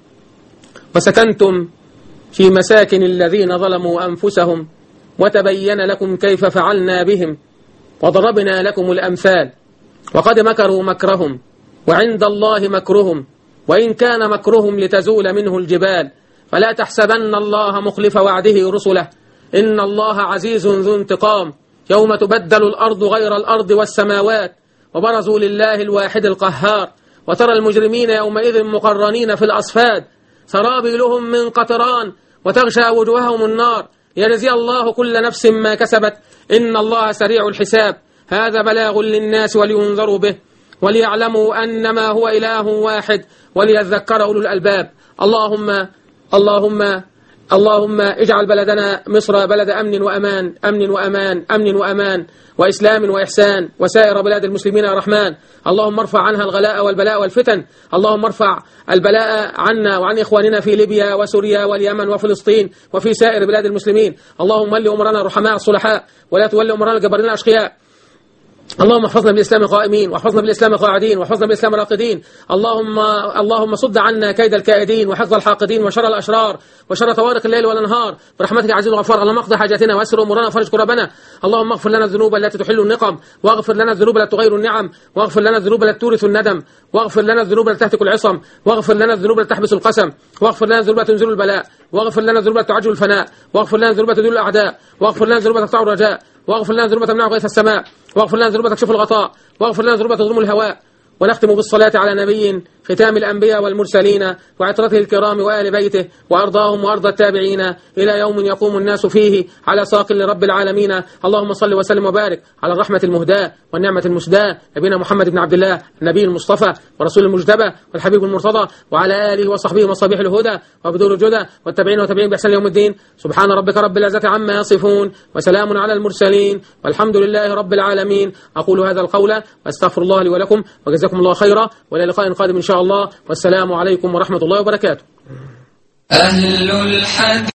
وسكنتم في مساكن الذين ظلموا أنفسهم وتبين لكم كيف فعلنا بهم وضربنا لكم الأمثال وقد مكروا مكرهم وعند الله مكرهم وإن كان مكرهم لتزول منه الجبال فلا تحسبن الله مخلف وعده رسله إن الله عزيز ذو انتقام يوم تبدل الأرض غير الأرض والسماوات وبرزوا لله الواحد القهار وترى المجرمين يومئذ مقرنين في الأصفاد سرابيلهم من قطران وتغشى وجوههم النار يجزي الله كل نفس ما كسبت إن الله سريع الحساب. هذا بلاغ للناس ولينذروا به وليعلموا أنما هو إله واحد وليذكر أولو الألباب. اللهم اللهم اللهم اجعل بلدنا مصر بلد أمن وأمان، أمن وأمان، أمن وأمان وإسلام وإحسان، وسائر بلاد المسلمين يا رحمن. اللهم ارفع عنها الغلاء والبلاء والفتن، اللهم ارفع البلاء عنا وعن إخواننا في ليبيا وسوريا واليمن وفلسطين وفي سائر بلاد المسلمين. اللهم ولي أمرنا الرحماء الصلحاء ولا تولي أمرنا الجبارين الأشقياء. اللهم احفظنا بالإسلام قائمين واحفظنا بالإسلام قاعدين واحفظنا بالإسلام راقدين. اللهم اللهم صد عنا كيد الكائدين وحفظ الحاقدين وشر الأشرار وشر طوارق الليل والنهار برحمتك عزيز وغفار. اللهم اقضي حاجاتنا واسر أمورنا وفرج كربنا. اللهم اغفر لنا الذنوب التي تحل النقم واغفر لنا الذنوب التي تغير النعم واغفر لنا الذنوب التي تورث الندم واغفر لنا الذنوب التي تهتك العصم واغفر لنا الذنوب التي تحبس القسم واغفر لنا الذنوب التي تنزل البلاء واغفر لنا الذنوب التي تعجل الفناء واغفر لنا الذنوب التي تدل الأعداء واغفر لنا الذنوب التي تقطع الرجاء واغفر لنا الذنوب التي تمنع غيث السماء واغفر لنا الذنوب التي تكشف الغطاء واغفر لنا الذنوب التي تضم الهواء. ونختم بالصلاة على نبي ختام الأنبياء والمرسلين وعطرته الكرام وآل بيته وأرضاهم وأرض التابعين إلى يوم يقوم الناس فيه على ساق لرب العالمين. اللهم صل وسلم وبارك على الرحمة المهداة والنعمة المسداة نبينا محمد بن عبد الله النبي المصطفى ورسول المجتبى والحبيب المرتضى وعلى آله وصحبه وصابيح الهدى وبدور الجدى والتابعين وتابعين بإحسان يوم الدين. سبحان ربك رب العزة عما يصفون وسلام على المرسلين والحمد لله رب العالمين. أقول هذا القول واستغفر الله لي ولكم وجزاكم الله خيرا وإلى لقاء قادم إن شاء الله والسلام عليكم ورحمة الله وبركاته. أهل الحديث